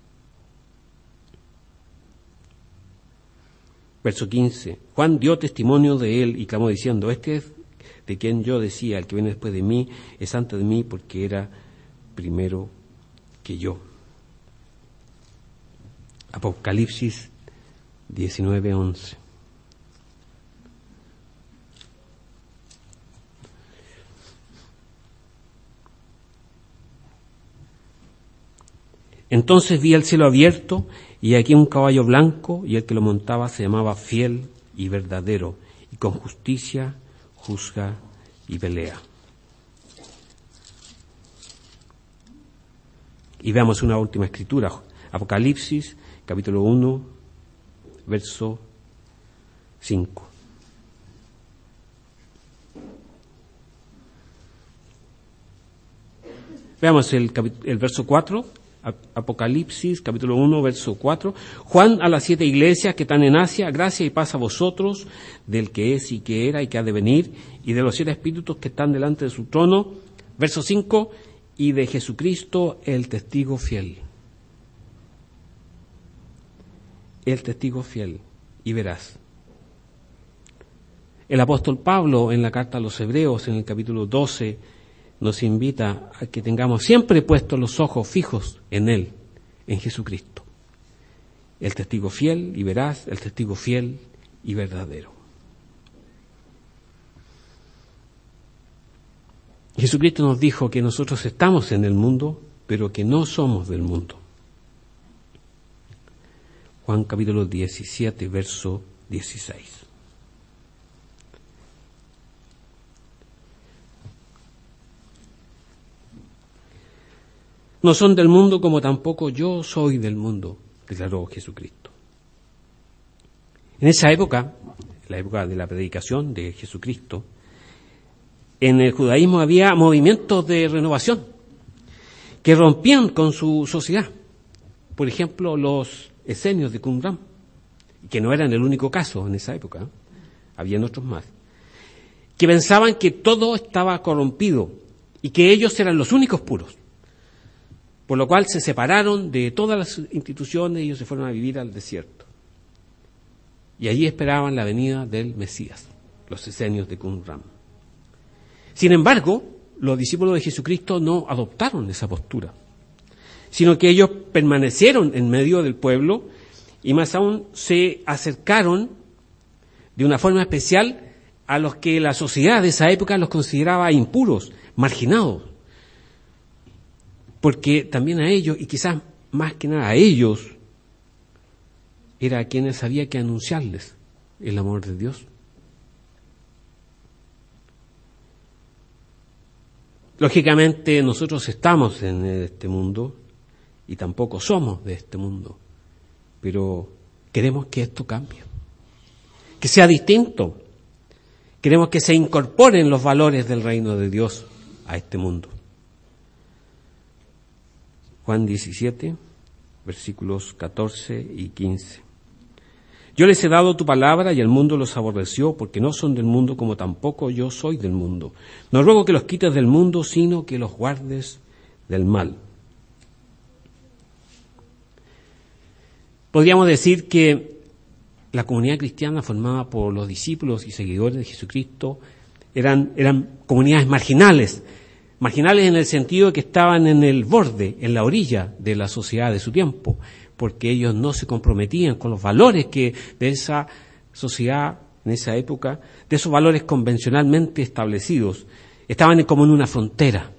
Verso quince. Juan dio testimonio de él y clamó diciendo: Este es de quien yo decía, el que viene después de mí es antes de mí, porque era primero que yo. Apocalipsis diecinueve, once. Entonces vi el cielo abierto, y aquí un caballo blanco, y el que lo montaba se llamaba Fiel y Verdadero, y con justicia juzga y pelea. Y veamos una última escritura, Apocalipsis, capítulo uno, verso cinco. Veamos el, el verso cuatro, Apocalipsis, capítulo uno, verso cuatro. Juan a las siete iglesias que están en Asia, gracia y paz a vosotros, del que es y que era y que ha de venir, y de los siete espíritus que están delante de su trono. Verso cinco, y de Jesucristo el testigo fiel. El testigo fiel y veraz. El apóstol Pablo, en la carta a los Hebreos, en el capítulo doce, nos invita a que tengamos siempre puestos los ojos fijos en Él, en Jesucristo. El testigo fiel y veraz, el testigo fiel y verdadero. Jesucristo nos dijo que nosotros estamos en el mundo, pero que no somos del mundo. Juan capítulo diecisiete, verso dieciséis. No son del mundo como tampoco yo soy del mundo. declaró Jesucristo. En esa época, la época de la predicación de Jesucristo, en el judaísmo había movimientos de renovación que rompían con su sociedad. Por ejemplo, los esenios de Qumran, que no eran el único caso en esa época, ¿eh? Habían otros más, que pensaban que todo estaba corrompido y que ellos eran los únicos puros. Por lo cual se separaron de todas las instituciones y ellos se fueron a vivir al desierto. Y allí esperaban la venida del Mesías, los esenios de Qumran. Sin embargo, los discípulos de Jesucristo no adoptaron esa postura, sino que ellos permanecieron en medio del pueblo y más aún se acercaron de una forma especial a los que la sociedad de esa época los consideraba impuros, marginados. Porque también a ellos, y quizás más que nada a ellos, era a quienes había que anunciarles el amor de Dios. Lógicamente nosotros estamos en este mundo y tampoco somos de este mundo, pero queremos que esto cambie, que sea distinto. Queremos que se incorporen los valores del reino de Dios a este mundo. Juan diecisiete, versículos catorce y quince. Yo les he dado tu palabra y el mundo los aborreció porque no son del mundo como tampoco yo soy del mundo. No ruego que los quites del mundo, sino que los guardes del mal. Podríamos decir que la comunidad cristiana formada por los discípulos y seguidores de Jesucristo eran, eran comunidades marginales, marginales en el sentido de que estaban en el borde, en la orilla de la sociedad de su tiempo, porque ellos no se comprometían con los valores que de esa sociedad, en esa época, de esos valores convencionalmente establecidos. Estaban como en una frontera,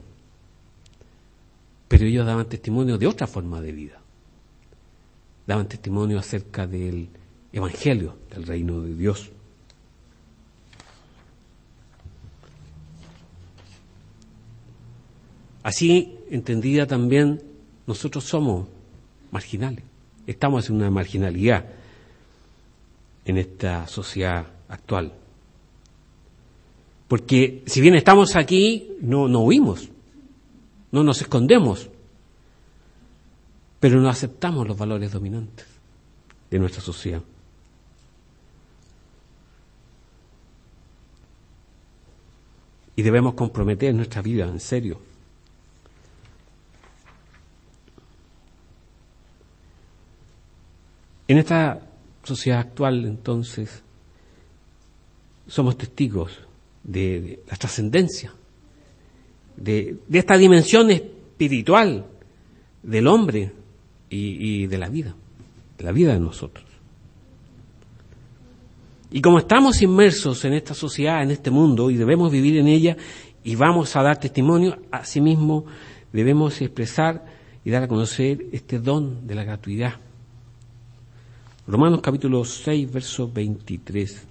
pero ellos daban testimonio de otra forma de vida. Daban testimonio acerca del Evangelio, del reino de Dios. Así entendida también, nosotros somos marginales. Estamos en una marginalidad en esta sociedad actual. Porque si bien estamos aquí, no, no huimos, no nos escondemos, pero no aceptamos los valores dominantes de nuestra sociedad. Y debemos comprometer nuestra vida en serio. En esta sociedad actual, entonces, somos testigos de, de la trascendencia, de, de esta dimensión espiritual del hombre y, y de la vida, de la vida de nosotros. Y como estamos inmersos en esta sociedad, en este mundo, y debemos vivir en ella, y vamos a dar testimonio, asimismo debemos expresar y dar a conocer este don de la gratuidad. Romanos capítulo seis, verso veintitrés.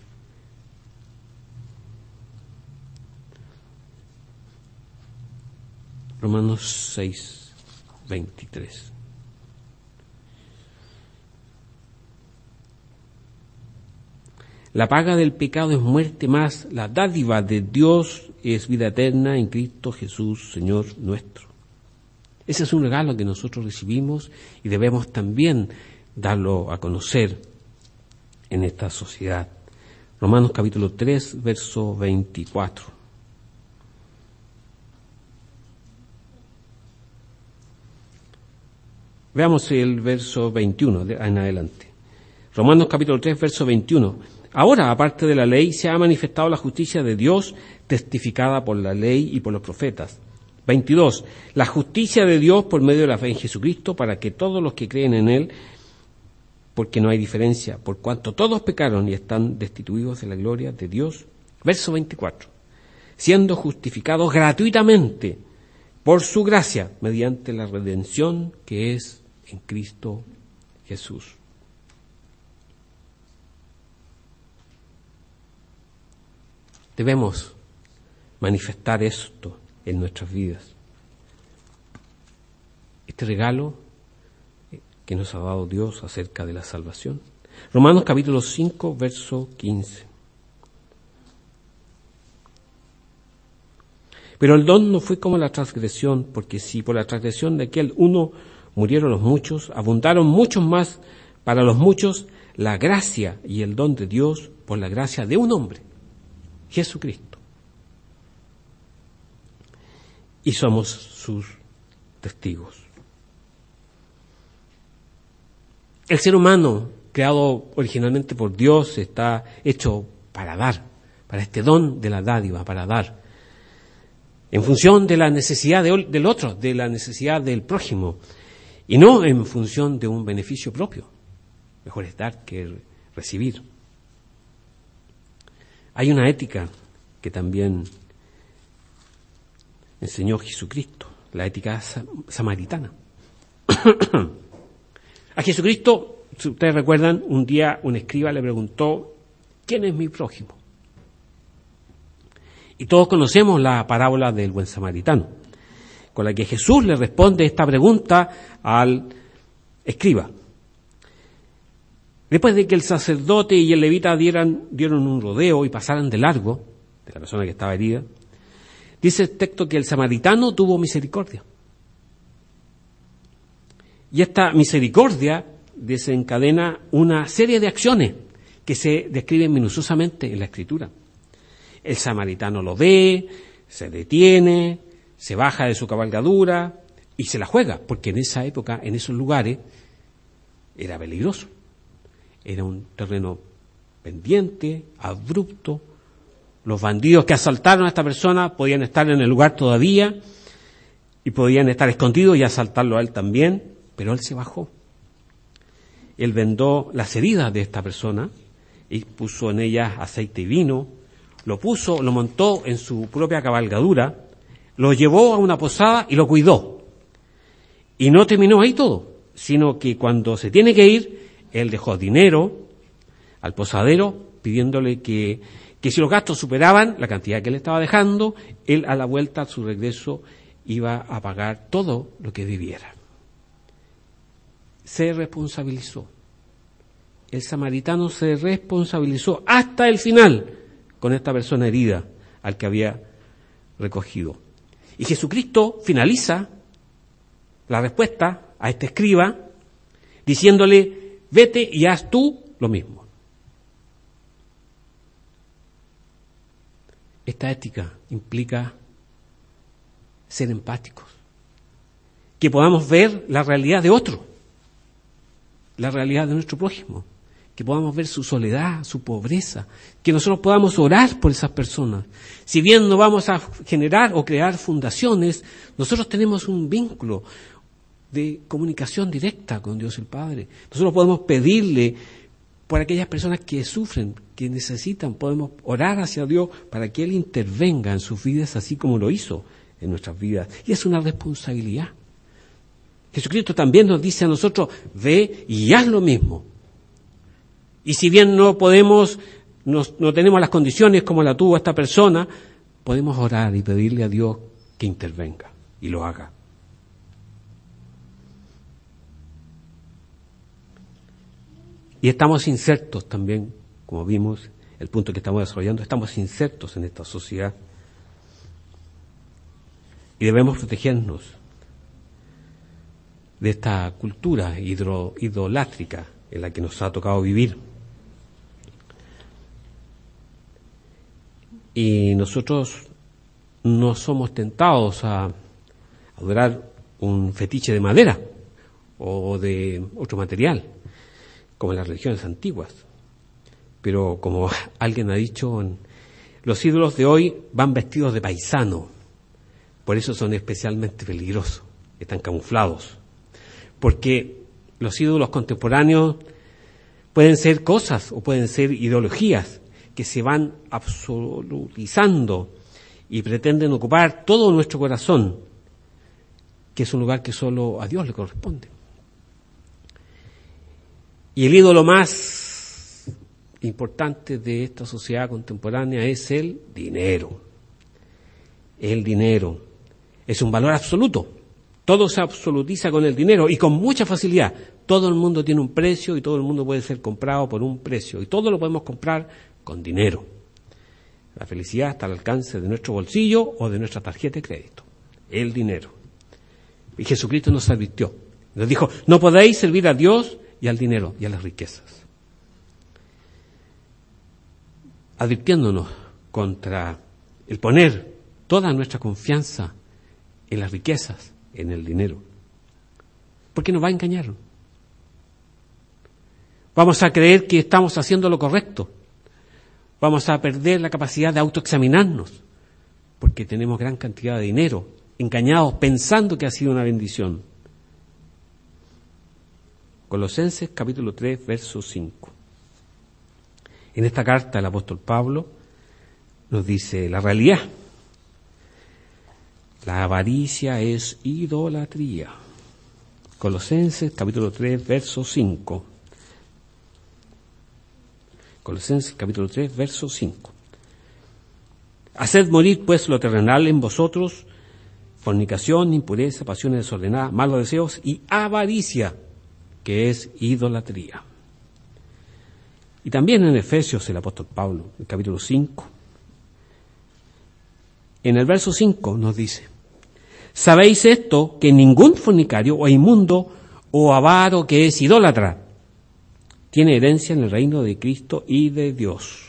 Romanos seis, veintitrés. La paga del pecado es muerte, más la dádiva de Dios es vida eterna en Cristo Jesús, Señor nuestro. Ese es un regalo que nosotros recibimos y debemos también darlo a conocer en esta sociedad. Romanos capítulo tres, verso veinticuatro. Veamos el verso veintiuno en adelante. Romanos capítulo tres, verso veintiuno. Ahora, aparte de la ley, se ha manifestado la justicia de Dios, testificada por la ley y por los profetas. veintidós. La justicia de Dios por medio de la fe en Jesucristo, para que todos los que creen en Él, porque no hay diferencia, por cuanto todos pecaron y están destituidos de la gloria de Dios. Verso veinticuatro. Siendo justificados gratuitamente por su gracia, mediante la redención que es en Cristo Jesús. Debemos manifestar esto en nuestras vidas. Este regalo que nos ha dado Dios acerca de la salvación. Romanos capítulo cinco, verso quince. Pero el don no fue como la transgresión, porque si por la transgresión de aquel uno murieron los muchos, abundaron muchos más para los muchos la gracia y el don de Dios por la gracia de un hombre, Jesucristo. Y somos sus testigos. El ser humano, creado originalmente por Dios, está hecho para dar, para este don de la dádiva, para dar, en función de la necesidad de, del otro, de la necesidad del prójimo, y no en función de un beneficio propio. Mejor es dar que recibir. Hay una ética que también enseñó Jesucristo, la ética samaritana. A Jesucristo, si ustedes recuerdan, un día un escriba le preguntó, ¿quién es mi prójimo? Y todos conocemos la parábola del buen samaritano, con la que Jesús le responde esta pregunta al escriba. Después de que el sacerdote y el levita dieran, dieron un rodeo y pasaran de largo de la persona que estaba herida, dice el texto que el samaritano tuvo misericordia. Y esta misericordia desencadena una serie de acciones que se describen minuciosamente en la Escritura. El samaritano lo ve, se detiene, se baja de su cabalgadura y se la juega, porque en esa época, en esos lugares, era peligroso. Era un terreno pendiente, abrupto. Los bandidos que asaltaron a esta persona podían estar en el lugar todavía y podían estar escondidos y asaltarlo a él también, pero él se bajó. Él vendó las heridas de esta persona y puso en ellas aceite y vino, lo puso, lo montó en su propia cabalgadura, lo llevó a una posada y lo cuidó. Y no terminó ahí todo, sino que cuando se tiene que ir, él dejó dinero al posadero pidiéndole que, que si los gastos superaban la cantidad que él estaba dejando, él a la vuelta, a su regreso, iba a pagar todo lo que debiera. Se responsabilizó. El samaritano se responsabilizó hasta el final con esta persona herida al que había recogido. Y Jesucristo finaliza la respuesta a este escriba diciéndole, vete y haz tú lo mismo. Esta ética implica ser empáticos, que podamos ver la realidad de otro, la realidad de nuestro prójimo, que podamos ver su soledad, su pobreza, que nosotros podamos orar por esas personas. Si bien no vamos a generar o crear fundaciones, nosotros tenemos un vínculo de comunicación directa con Dios el Padre. Nosotros podemos pedirle por aquellas personas que sufren, que necesitan, podemos orar hacia Dios para que Él intervenga en sus vidas así como lo hizo en nuestras vidas. Y es una responsabilidad. Jesucristo también nos dice a nosotros, ve y haz lo mismo. Y si bien no podemos, no, no tenemos las condiciones como la tuvo esta persona, podemos orar y pedirle a Dios que intervenga y lo haga. Y estamos insertos también, como vimos, el punto que estamos desarrollando, estamos insertos en esta sociedad. Y debemos protegernos de esta cultura hidro, idolátrica en la que nos ha tocado vivir. Y nosotros no somos tentados a adorar un fetiche de madera o de otro material, como en las religiones antiguas. Pero como alguien ha dicho, los ídolos de hoy van vestidos de paisano, por eso son especialmente peligrosos, están camuflados. Porque los ídolos contemporáneos pueden ser cosas o pueden ser ideologías que se van absolutizando y pretenden ocupar todo nuestro corazón, que es un lugar que solo a Dios le corresponde. Y el ídolo más importante de esta sociedad contemporánea es el dinero. El dinero es un valor absoluto. Todo se absolutiza con el dinero y con mucha facilidad. Todo el mundo tiene un precio y todo el mundo puede ser comprado por un precio. Y todo lo podemos comprar con dinero. La felicidad está al alcance de nuestro bolsillo o de nuestra tarjeta de crédito. El dinero. Y Jesucristo nos advirtió. Nos dijo, no podéis servir a Dios y al dinero y a las riquezas. Advirtiéndonos contra el poner toda nuestra confianza en las riquezas, en el dinero. Porque nos va a engañar. Vamos a creer que estamos haciendo lo correcto. Vamos a perder la capacidad de autoexaminarnos. Porque tenemos gran cantidad de dinero, engañados, pensando que ha sido una bendición. Colosenses capítulo tres, verso cinco. En esta carta el apóstol Pablo nos dice la realidad. La avaricia es idolatría. Colosenses capítulo tres, verso cinco. Colosenses capítulo tres, verso cinco. Haced morir pues lo terrenal en vosotros, fornicación, impureza, pasiones desordenadas, malos deseos y avaricia, que es idolatría. Y también en Efesios el apóstol Pablo, el capítulo cinco. En el verso cinco nos dice, ¿sabéis esto, que ningún fornicario o inmundo o avaro que es idólatra tiene herencia en el reino de Cristo y de Dios?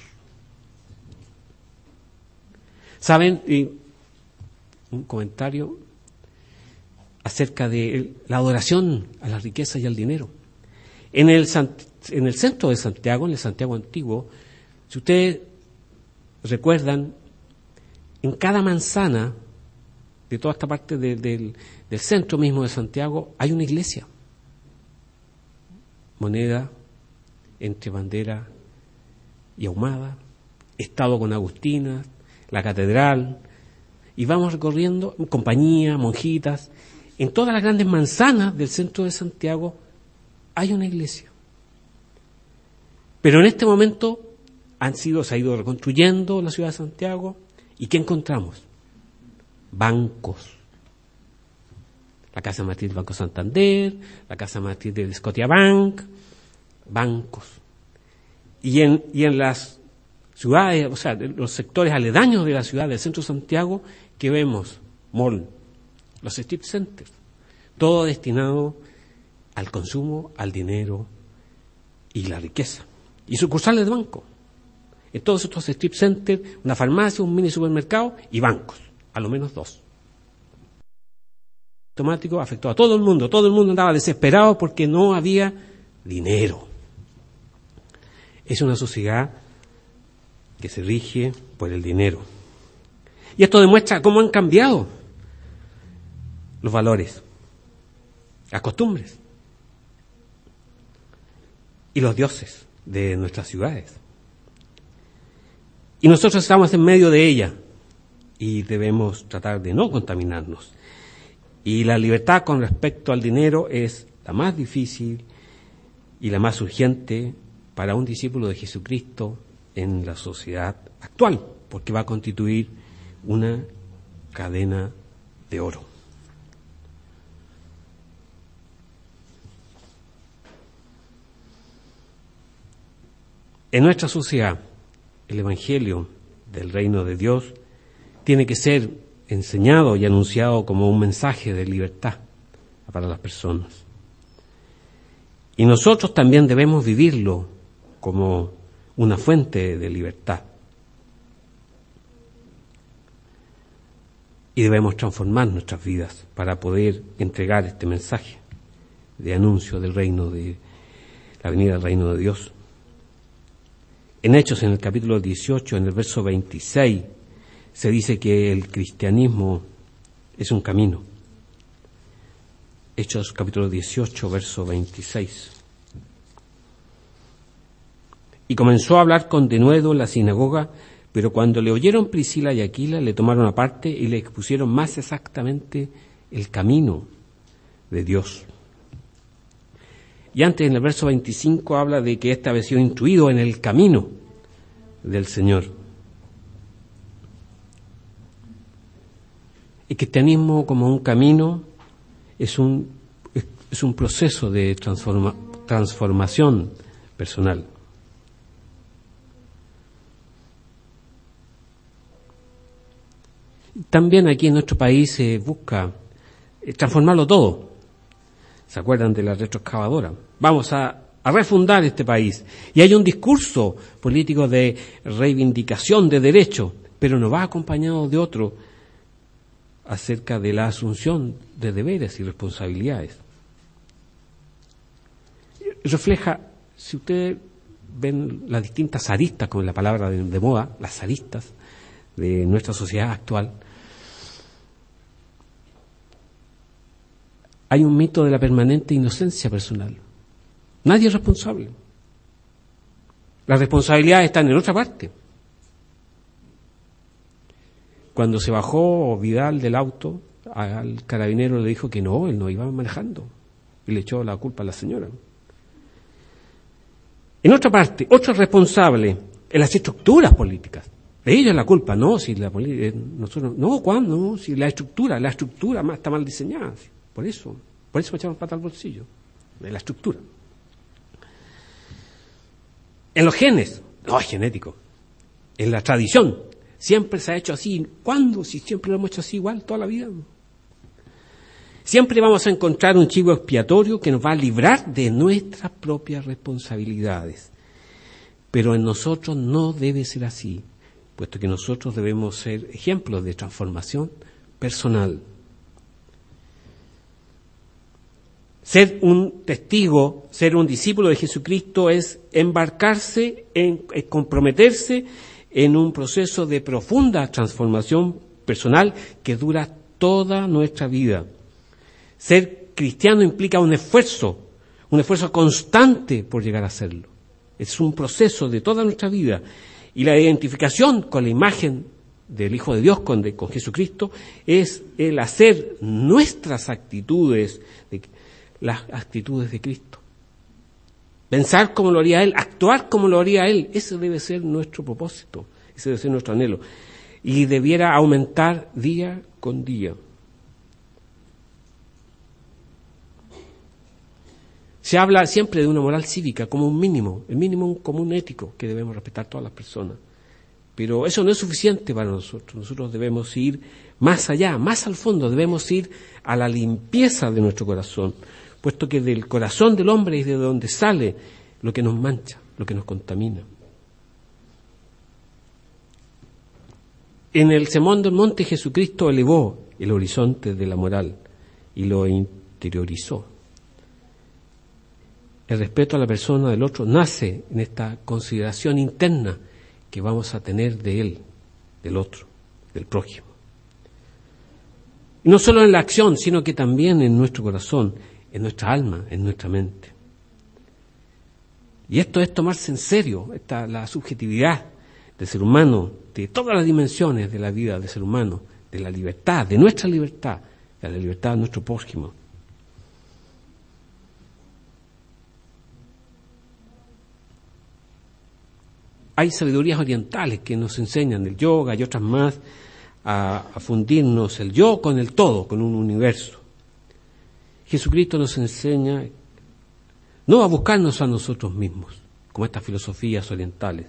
¿Saben? Y un comentario acerca de la adoración a la riqueza y al dinero. En el, en el centro de Santiago, en el Santiago antiguo, si ustedes recuerdan, en cada manzana de toda esta parte de, de, del centro mismo de Santiago hay una iglesia. Moneda, entre Bandera y Ahumada, Estado con Agustina, la catedral, y vamos recorriendo, compañía, monjitas, en todas las grandes manzanas del centro de Santiago hay una iglesia. Pero en este momento han sido, se ha ido reconstruyendo la ciudad de Santiago, ¿y qué encontramos? Bancos. La Casa Matriz del Banco Santander, la Casa Matriz del Scotiabank, bancos. Y en, y en las ciudades, o sea, los sectores aledaños de la ciudad del centro de Santiago, que vemos mall, los strip centers, todo destinado al consumo, al dinero y la riqueza. Y sucursales de banco. En todos estos strip centers, una farmacia, un mini supermercado y bancos, a lo menos dos. Automático afectó a todo el mundo, todo el mundo andaba desesperado porque no había dinero. Es una sociedad que se rige por el dinero. Y esto demuestra cómo han cambiado los valores, las costumbres y los dioses de nuestras ciudades. Y nosotros estamos en medio de ella y debemos tratar de no contaminarnos. Y la libertad con respecto al dinero es la más difícil y la más urgente para un discípulo de Jesucristo en la sociedad actual, porque va a constituir una cadena de oro. En nuestra sociedad, el Evangelio del Reino de Dios tiene que ser enseñado y anunciado como un mensaje de libertad para las personas. Y nosotros también debemos vivirlo como una fuente de libertad. Y debemos transformar nuestras vidas para poder entregar este mensaje de anuncio del reino de la venida del reino de Dios. En Hechos, en el capítulo dieciocho, en el verso veintiséis, se dice que el cristianismo es un camino. Hechos, capítulo dieciocho, verso veintiséis. Y comenzó a hablar con denuedo en la sinagoga, pero cuando le oyeron Priscila y Aquila, le tomaron aparte y le expusieron más exactamente el camino de Dios. Y antes, en el verso veinticinco, habla de que éste había sido instruido en el camino del Señor. El cristianismo como un camino es un, es un proceso de transforma, transformación personal. También aquí en nuestro país se busca transformarlo todo. ¿Se acuerdan de la retroexcavadora? Vamos a, a refundar este país. Y hay un discurso político de reivindicación de derechos, pero no va acompañado de otro acerca de la asunción de deberes y responsabilidades. Refleja, si ustedes ven las distintas aristas, con la palabra de, de moda, las aristas de nuestra sociedad actual, hay un mito de la permanente inocencia personal. Nadie es responsable. Las responsabilidades están en otra parte. Cuando se bajó Vidal del auto, al carabinero le dijo que no, él no iba manejando. Y le echó la culpa a la señora. En otra parte, otro responsable en las estructuras políticas. De ellos es la culpa, no, si la nosotros, no, ¿cuándo? No, si la estructura, la estructura está mal diseñada. Por eso, por eso echamos pata al bolsillo, de la estructura. En los genes, no, es genético. En la tradición, siempre se ha hecho así. ¿Cuándo? Si siempre lo hemos hecho así igual toda la vida. Siempre vamos a encontrar un chivo expiatorio que nos va a librar de nuestras propias responsabilidades. Pero en nosotros no debe ser así, puesto que nosotros debemos ser ejemplos de transformación personal. Ser un testigo, ser un discípulo de Jesucristo es embarcarse, en, en comprometerse en un proceso de profunda transformación personal que dura toda nuestra vida. Ser cristiano implica un esfuerzo, un esfuerzo constante por llegar a serlo. Es un proceso de toda nuestra vida. Y la identificación con la imagen del Hijo de Dios, con, de, con Jesucristo, es el hacer nuestras actitudes, de, las actitudes de Cristo. Pensar como lo haría Él, actuar como lo haría Él, ese debe ser nuestro propósito, ese debe ser nuestro anhelo. Y debiera aumentar día con día. Se habla siempre de una moral cívica como un mínimo, el mínimo común ético que debemos respetar todas las personas. Pero eso no es suficiente para nosotros. Nosotros debemos ir más allá, más al fondo, debemos ir a la limpieza de nuestro corazón, puesto que del corazón del hombre es de donde sale lo que nos mancha, lo que nos contamina. En el Sermón del Monte Jesucristo elevó el horizonte de la moral y lo interiorizó. El respeto a la persona del otro nace en esta consideración interna que vamos a tener de él, del otro, del prójimo. Y no solo en la acción, sino que también en nuestro corazón, en nuestra alma, en nuestra mente. Y esto es tomarse en serio esta, la subjetividad del ser humano, de todas las dimensiones de la vida del ser humano, de la libertad, de nuestra libertad, de la libertad de nuestro prójimo. Hay sabidurías orientales que nos enseñan el yoga y otras más a, a fundirnos el yo con el todo, con un universo. Jesucristo nos enseña no a buscarnos a nosotros mismos, como estas filosofías orientales,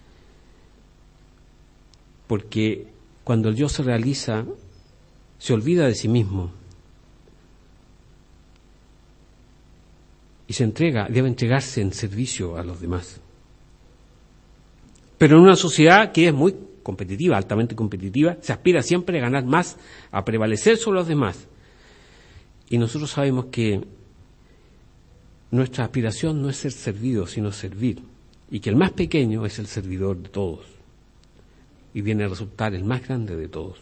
porque cuando el yo se realiza, se olvida de sí mismo y se entrega, debe entregarse en servicio a los demás. Pero en una sociedad que es muy competitiva, altamente competitiva, se aspira siempre a ganar más, a prevalecer sobre los demás. Y nosotros sabemos que nuestra aspiración no es ser servido, sino servir. Y que el más pequeño es el servidor de todos. Y viene a resultar el más grande de todos.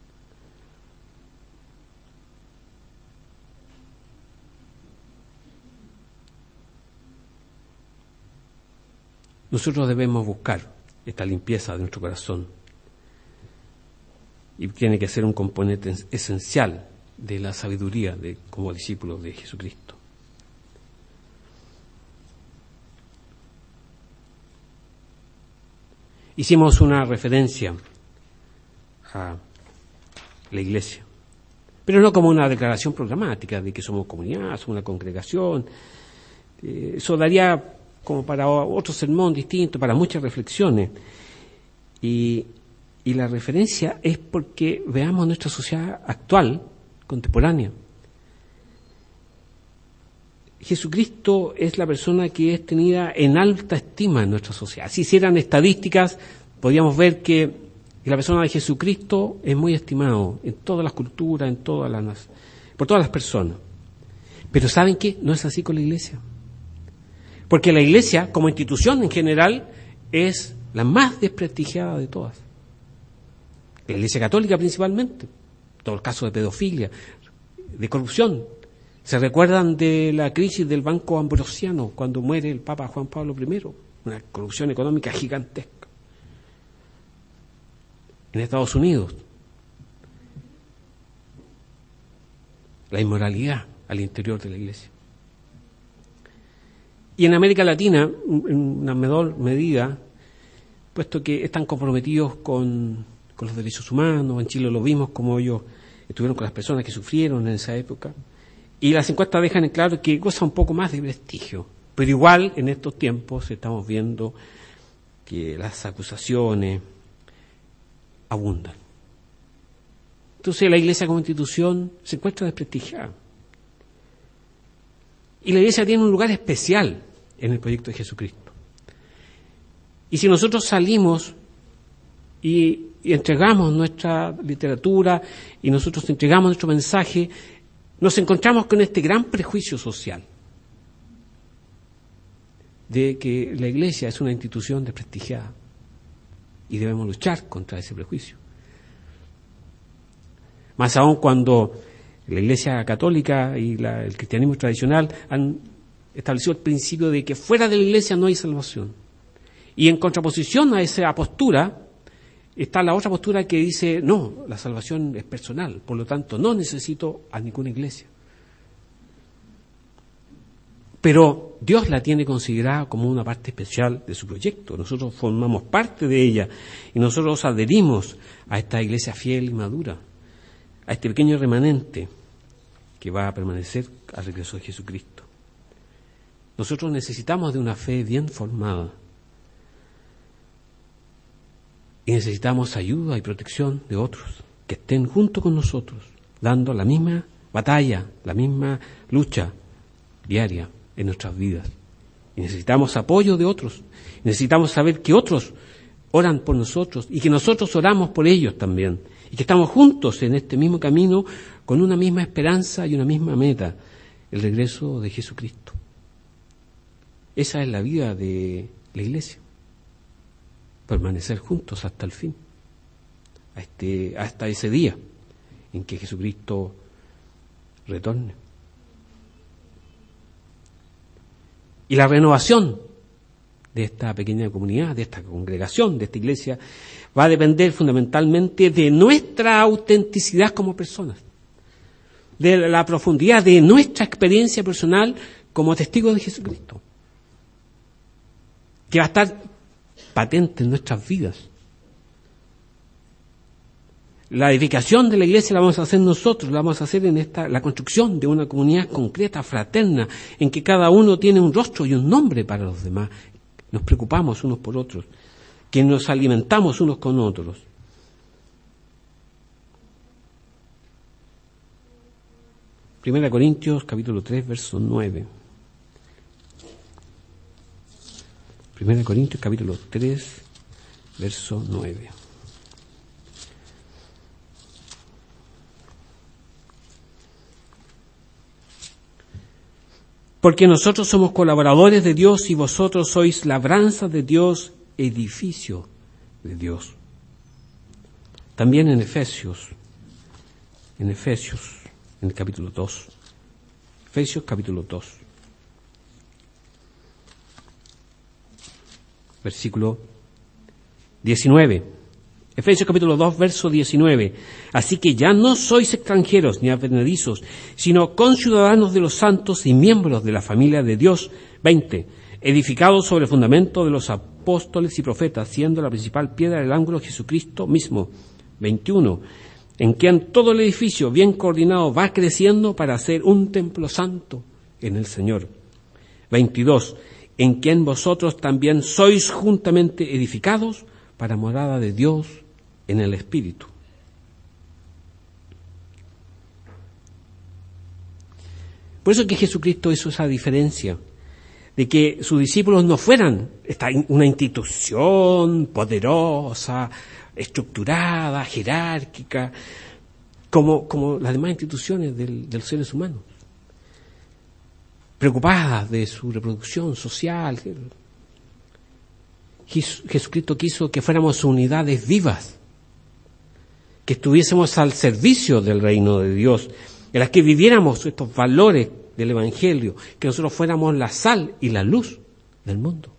Nosotros debemos buscar esta limpieza de nuestro corazón. Y tiene que ser un componente esencial de la sabiduría de, como discípulos de Jesucristo. Hicimos una referencia a la iglesia, pero no como una declaración programática de que somos comunidad, somos una congregación. Eh, eso daría como para otro sermón distinto, para muchas reflexiones. Y, y la referencia es porque veamos nuestra sociedad actual, contemporánea. Jesucristo es la persona que es tenida en alta estima en nuestra sociedad. Si hicieran estadísticas, podríamos ver que la persona de Jesucristo es muy estimado en todas las culturas, en todas las, por todas las personas. Pero ¿saben qué? No es así con la Iglesia. Porque la Iglesia, como institución en general, es la más desprestigiada de todas. La Iglesia Católica principalmente. Todos los casos de pedofilia, de corrupción. ¿Se recuerdan de la crisis del Banco Ambrosiano cuando muere el Papa Juan Pablo primero? Una corrupción económica gigantesca. En Estados Unidos, la inmoralidad al interior de la Iglesia. Y en América Latina, en una menor medida, puesto que están comprometidos con, con los derechos humanos, en Chile lo vimos como ellos estuvieron con las personas que sufrieron en esa época, y las encuestas dejan en claro que goza un poco más de prestigio, pero igual en estos tiempos estamos viendo que las acusaciones abundan. Entonces la Iglesia como institución se encuentra desprestigiada. Y la Iglesia tiene un lugar especial en el proyecto de Jesucristo. Y si nosotros salimos y, y entregamos nuestra literatura y nosotros entregamos nuestro mensaje, nos encontramos con este gran prejuicio social de que la Iglesia es una institución desprestigiada y debemos luchar contra ese prejuicio. Más aún cuando la Iglesia Católica y la, el cristianismo tradicional han establecido el principio de que fuera de la Iglesia no hay salvación. Y en contraposición a esa postura está la otra postura que dice, no, la salvación es personal, por lo tanto no necesito a ninguna iglesia. Pero Dios la tiene considerada como una parte especial de su proyecto. Nosotros formamos parte de ella y nosotros adherimos a esta iglesia fiel y madura, a este pequeño remanente que va a permanecer al regreso de Jesucristo. Nosotros necesitamos de una fe bien formada y necesitamos ayuda y protección de otros que estén junto con nosotros, dando la misma batalla, la misma lucha diaria en nuestras vidas. Y necesitamos apoyo de otros, necesitamos saber que otros oran por nosotros y que nosotros oramos por ellos también, y que estamos juntos en este mismo camino con una misma esperanza y una misma meta, el regreso de Jesucristo. Esa es la vida de la Iglesia, permanecer juntos hasta el fin, a este, hasta ese día en que Jesucristo retorne. Y la renovación de esta pequeña comunidad, de esta congregación, de esta iglesia, va a depender fundamentalmente de nuestra autenticidad como personas, de la profundidad de nuestra experiencia personal como testigos de Jesucristo, que va a estar patente en nuestras vidas. La edificación de la iglesia la vamos a hacer nosotros, la vamos a hacer en esta, la construcción de una comunidad concreta, fraterna, en que cada uno tiene un rostro y un nombre para los demás. Nos preocupamos unos por otros, que nos alimentamos unos con otros. Primera Corintios, capítulo tres, verso nueve. Primera Corintios, capítulo tres, verso nueve. Porque nosotros somos colaboradores de Dios y vosotros sois labranza de Dios, edificio de Dios. También en Efesios, en Efesios, en el capítulo dos. Efesios capítulo dos. Versículo diecinueve. Efesios capítulo dos, verso diecinueve. Así que ya no sois extranjeros ni advenedizos, sino conciudadanos de los santos y miembros de la familia de Dios. veinte. Edificados sobre el fundamento de los apóstoles y profetas, siendo la principal piedra del ángulo Jesucristo mismo. veintiuno. en quien todo el edificio bien coordinado va creciendo para ser un templo santo en el Señor. veintidós. En quien vosotros también sois juntamente edificados para morada de Dios en el Espíritu. Por eso que Jesucristo hizo esa diferencia, de que sus discípulos no fueran esta, una institución poderosa, estructurada, jerárquica, como, como las demás instituciones del, de los seres humanos, preocupadas de su reproducción social. Jesucristo quiso que fuéramos unidades vivas, que estuviésemos al servicio del reino de Dios, en las que viviéramos estos valores del Evangelio, que nosotros fuéramos la sal y la luz del mundo.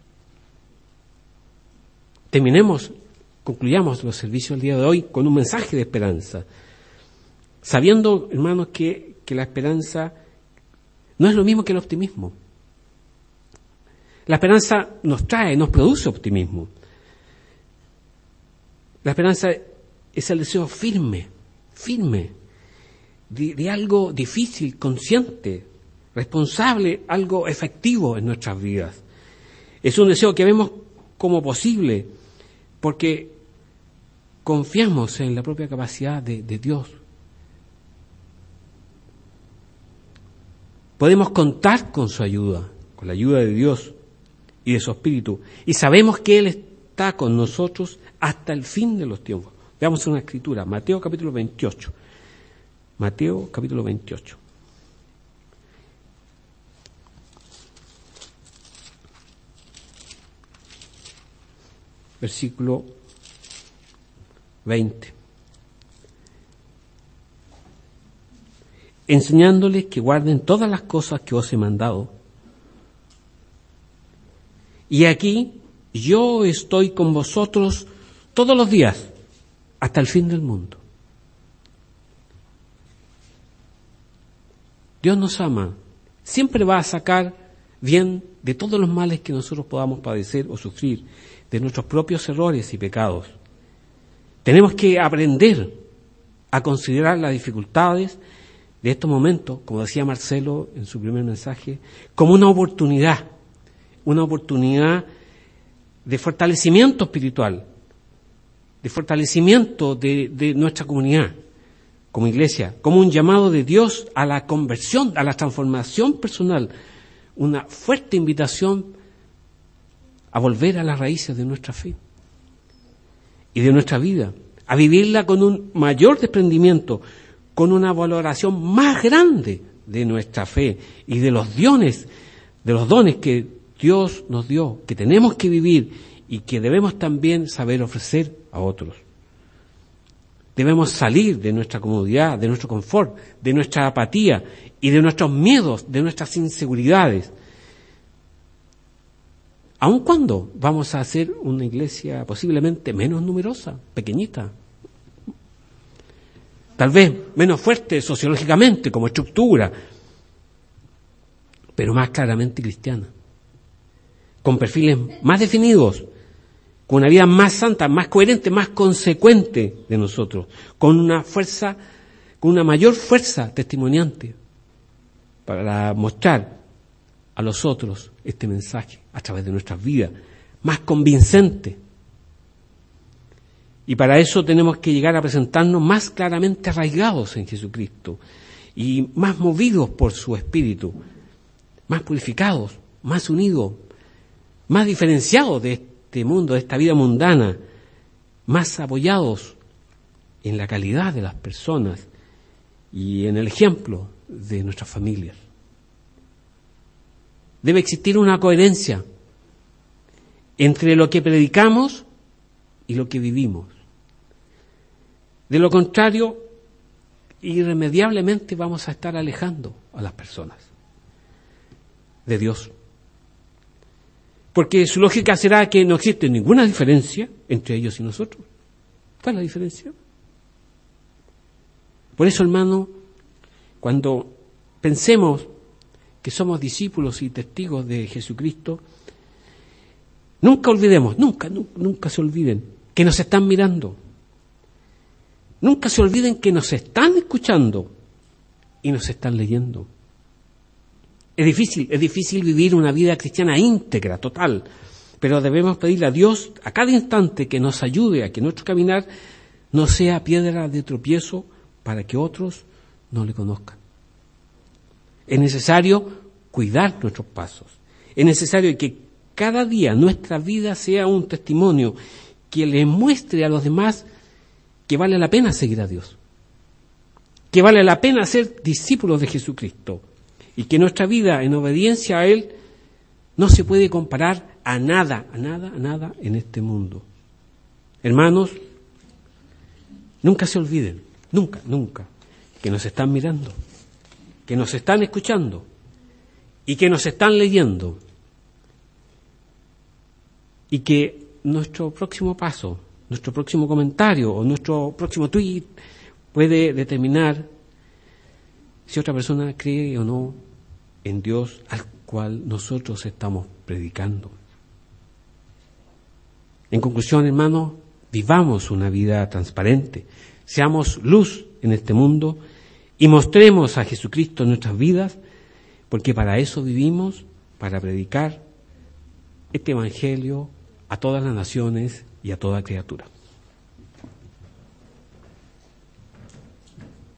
Terminemos, concluyamos los servicios del día de hoy con un mensaje de esperanza, sabiendo, hermanos, que, que la esperanza no es lo mismo que el optimismo. La esperanza nos trae, nos produce optimismo. La esperanza es el deseo firme, firme, de, de algo difícil, consciente, responsable, algo efectivo en nuestras vidas. Es un deseo que vemos como posible porque confiamos en la propia capacidad de, de Dios. Podemos contar con su ayuda, con la ayuda de Dios y de su Espíritu, y sabemos que Él está con nosotros hasta el fin de los tiempos. Veamos una escritura, Mateo capítulo veintiocho. Mateo capítulo veintiocho. Versículo veinte. Enseñándoles que guarden todas las cosas que os he mandado. Y aquí yo estoy con vosotros todos los días, hasta el fin del mundo. Dios nos ama, siempre va a sacar bien de todos los males que nosotros podamos padecer o sufrir, de nuestros propios errores y pecados. Tenemos que aprender a considerar las dificultades de estos momentos, como decía Marcelo en su primer mensaje, como una oportunidad, una oportunidad de fortalecimiento espiritual, de fortalecimiento de, de nuestra comunidad como iglesia, como un llamado de Dios a la conversión, a la transformación personal, una fuerte invitación a volver a las raíces de nuestra fe y de nuestra vida, a vivirla con un mayor desprendimiento, con una valoración más grande de nuestra fe y de los dones, de los dones que Dios nos dio, que tenemos que vivir y que debemos también saber ofrecer a otros. Debemos salir de nuestra comodidad, de nuestro confort, de nuestra apatía y de nuestros miedos, de nuestras inseguridades. ¿Aun cuando vamos a hacer una iglesia posiblemente menos numerosa, pequeñita? Tal vez menos fuerte sociológicamente como estructura, pero más claramente cristiana, con perfiles más definidos, con una vida más santa, más coherente, más consecuente de nosotros, con una fuerza, con una mayor fuerza testimoniante para mostrar a los otros este mensaje a través de nuestras vidas, más convincente. Y para eso tenemos que llegar a presentarnos más claramente arraigados en Jesucristo y más movidos por su Espíritu, más purificados, más unidos, más diferenciados de este mundo, de esta vida mundana, más apoyados en la calidad de las personas y en el ejemplo de nuestras familias. Debe existir una coherencia entre lo que predicamos y lo que vivimos. De lo contrario, irremediablemente vamos a estar alejando a las personas de Dios. Porque su lógica será que no existe ninguna diferencia entre ellos y nosotros. ¿Cuál es la diferencia? Por eso, hermano, cuando pensemos que somos discípulos y testigos de Jesucristo, nunca olvidemos, nunca, nunca, nunca se olviden que nos están mirando, Nunca se olviden que nos están escuchando y nos están leyendo. Es difícil, es difícil vivir una vida cristiana íntegra, total, pero debemos pedirle a Dios a cada instante que nos ayude a que nuestro caminar no sea piedra de tropiezo para que otros no le conozcan. Es necesario cuidar nuestros pasos. Es necesario que cada día nuestra vida sea un testimonio que le muestre a los demás que vale la pena seguir a Dios, que vale la pena ser discípulos de Jesucristo y que nuestra vida en obediencia a Él no se puede comparar a nada, a nada, a nada en este mundo. Hermanos, nunca se olviden, nunca, nunca, que nos están mirando, que nos están escuchando y que nos están leyendo y que nuestro próximo paso, nuestro próximo comentario o nuestro próximo tweet puede determinar si otra persona cree o no en Dios al cual nosotros estamos predicando. En conclusión, hermanos, vivamos una vida transparente, seamos luz en este mundo y mostremos a Jesucristo en nuestras vidas, porque para eso vivimos, para predicar este Evangelio a todas las naciones y a toda criatura.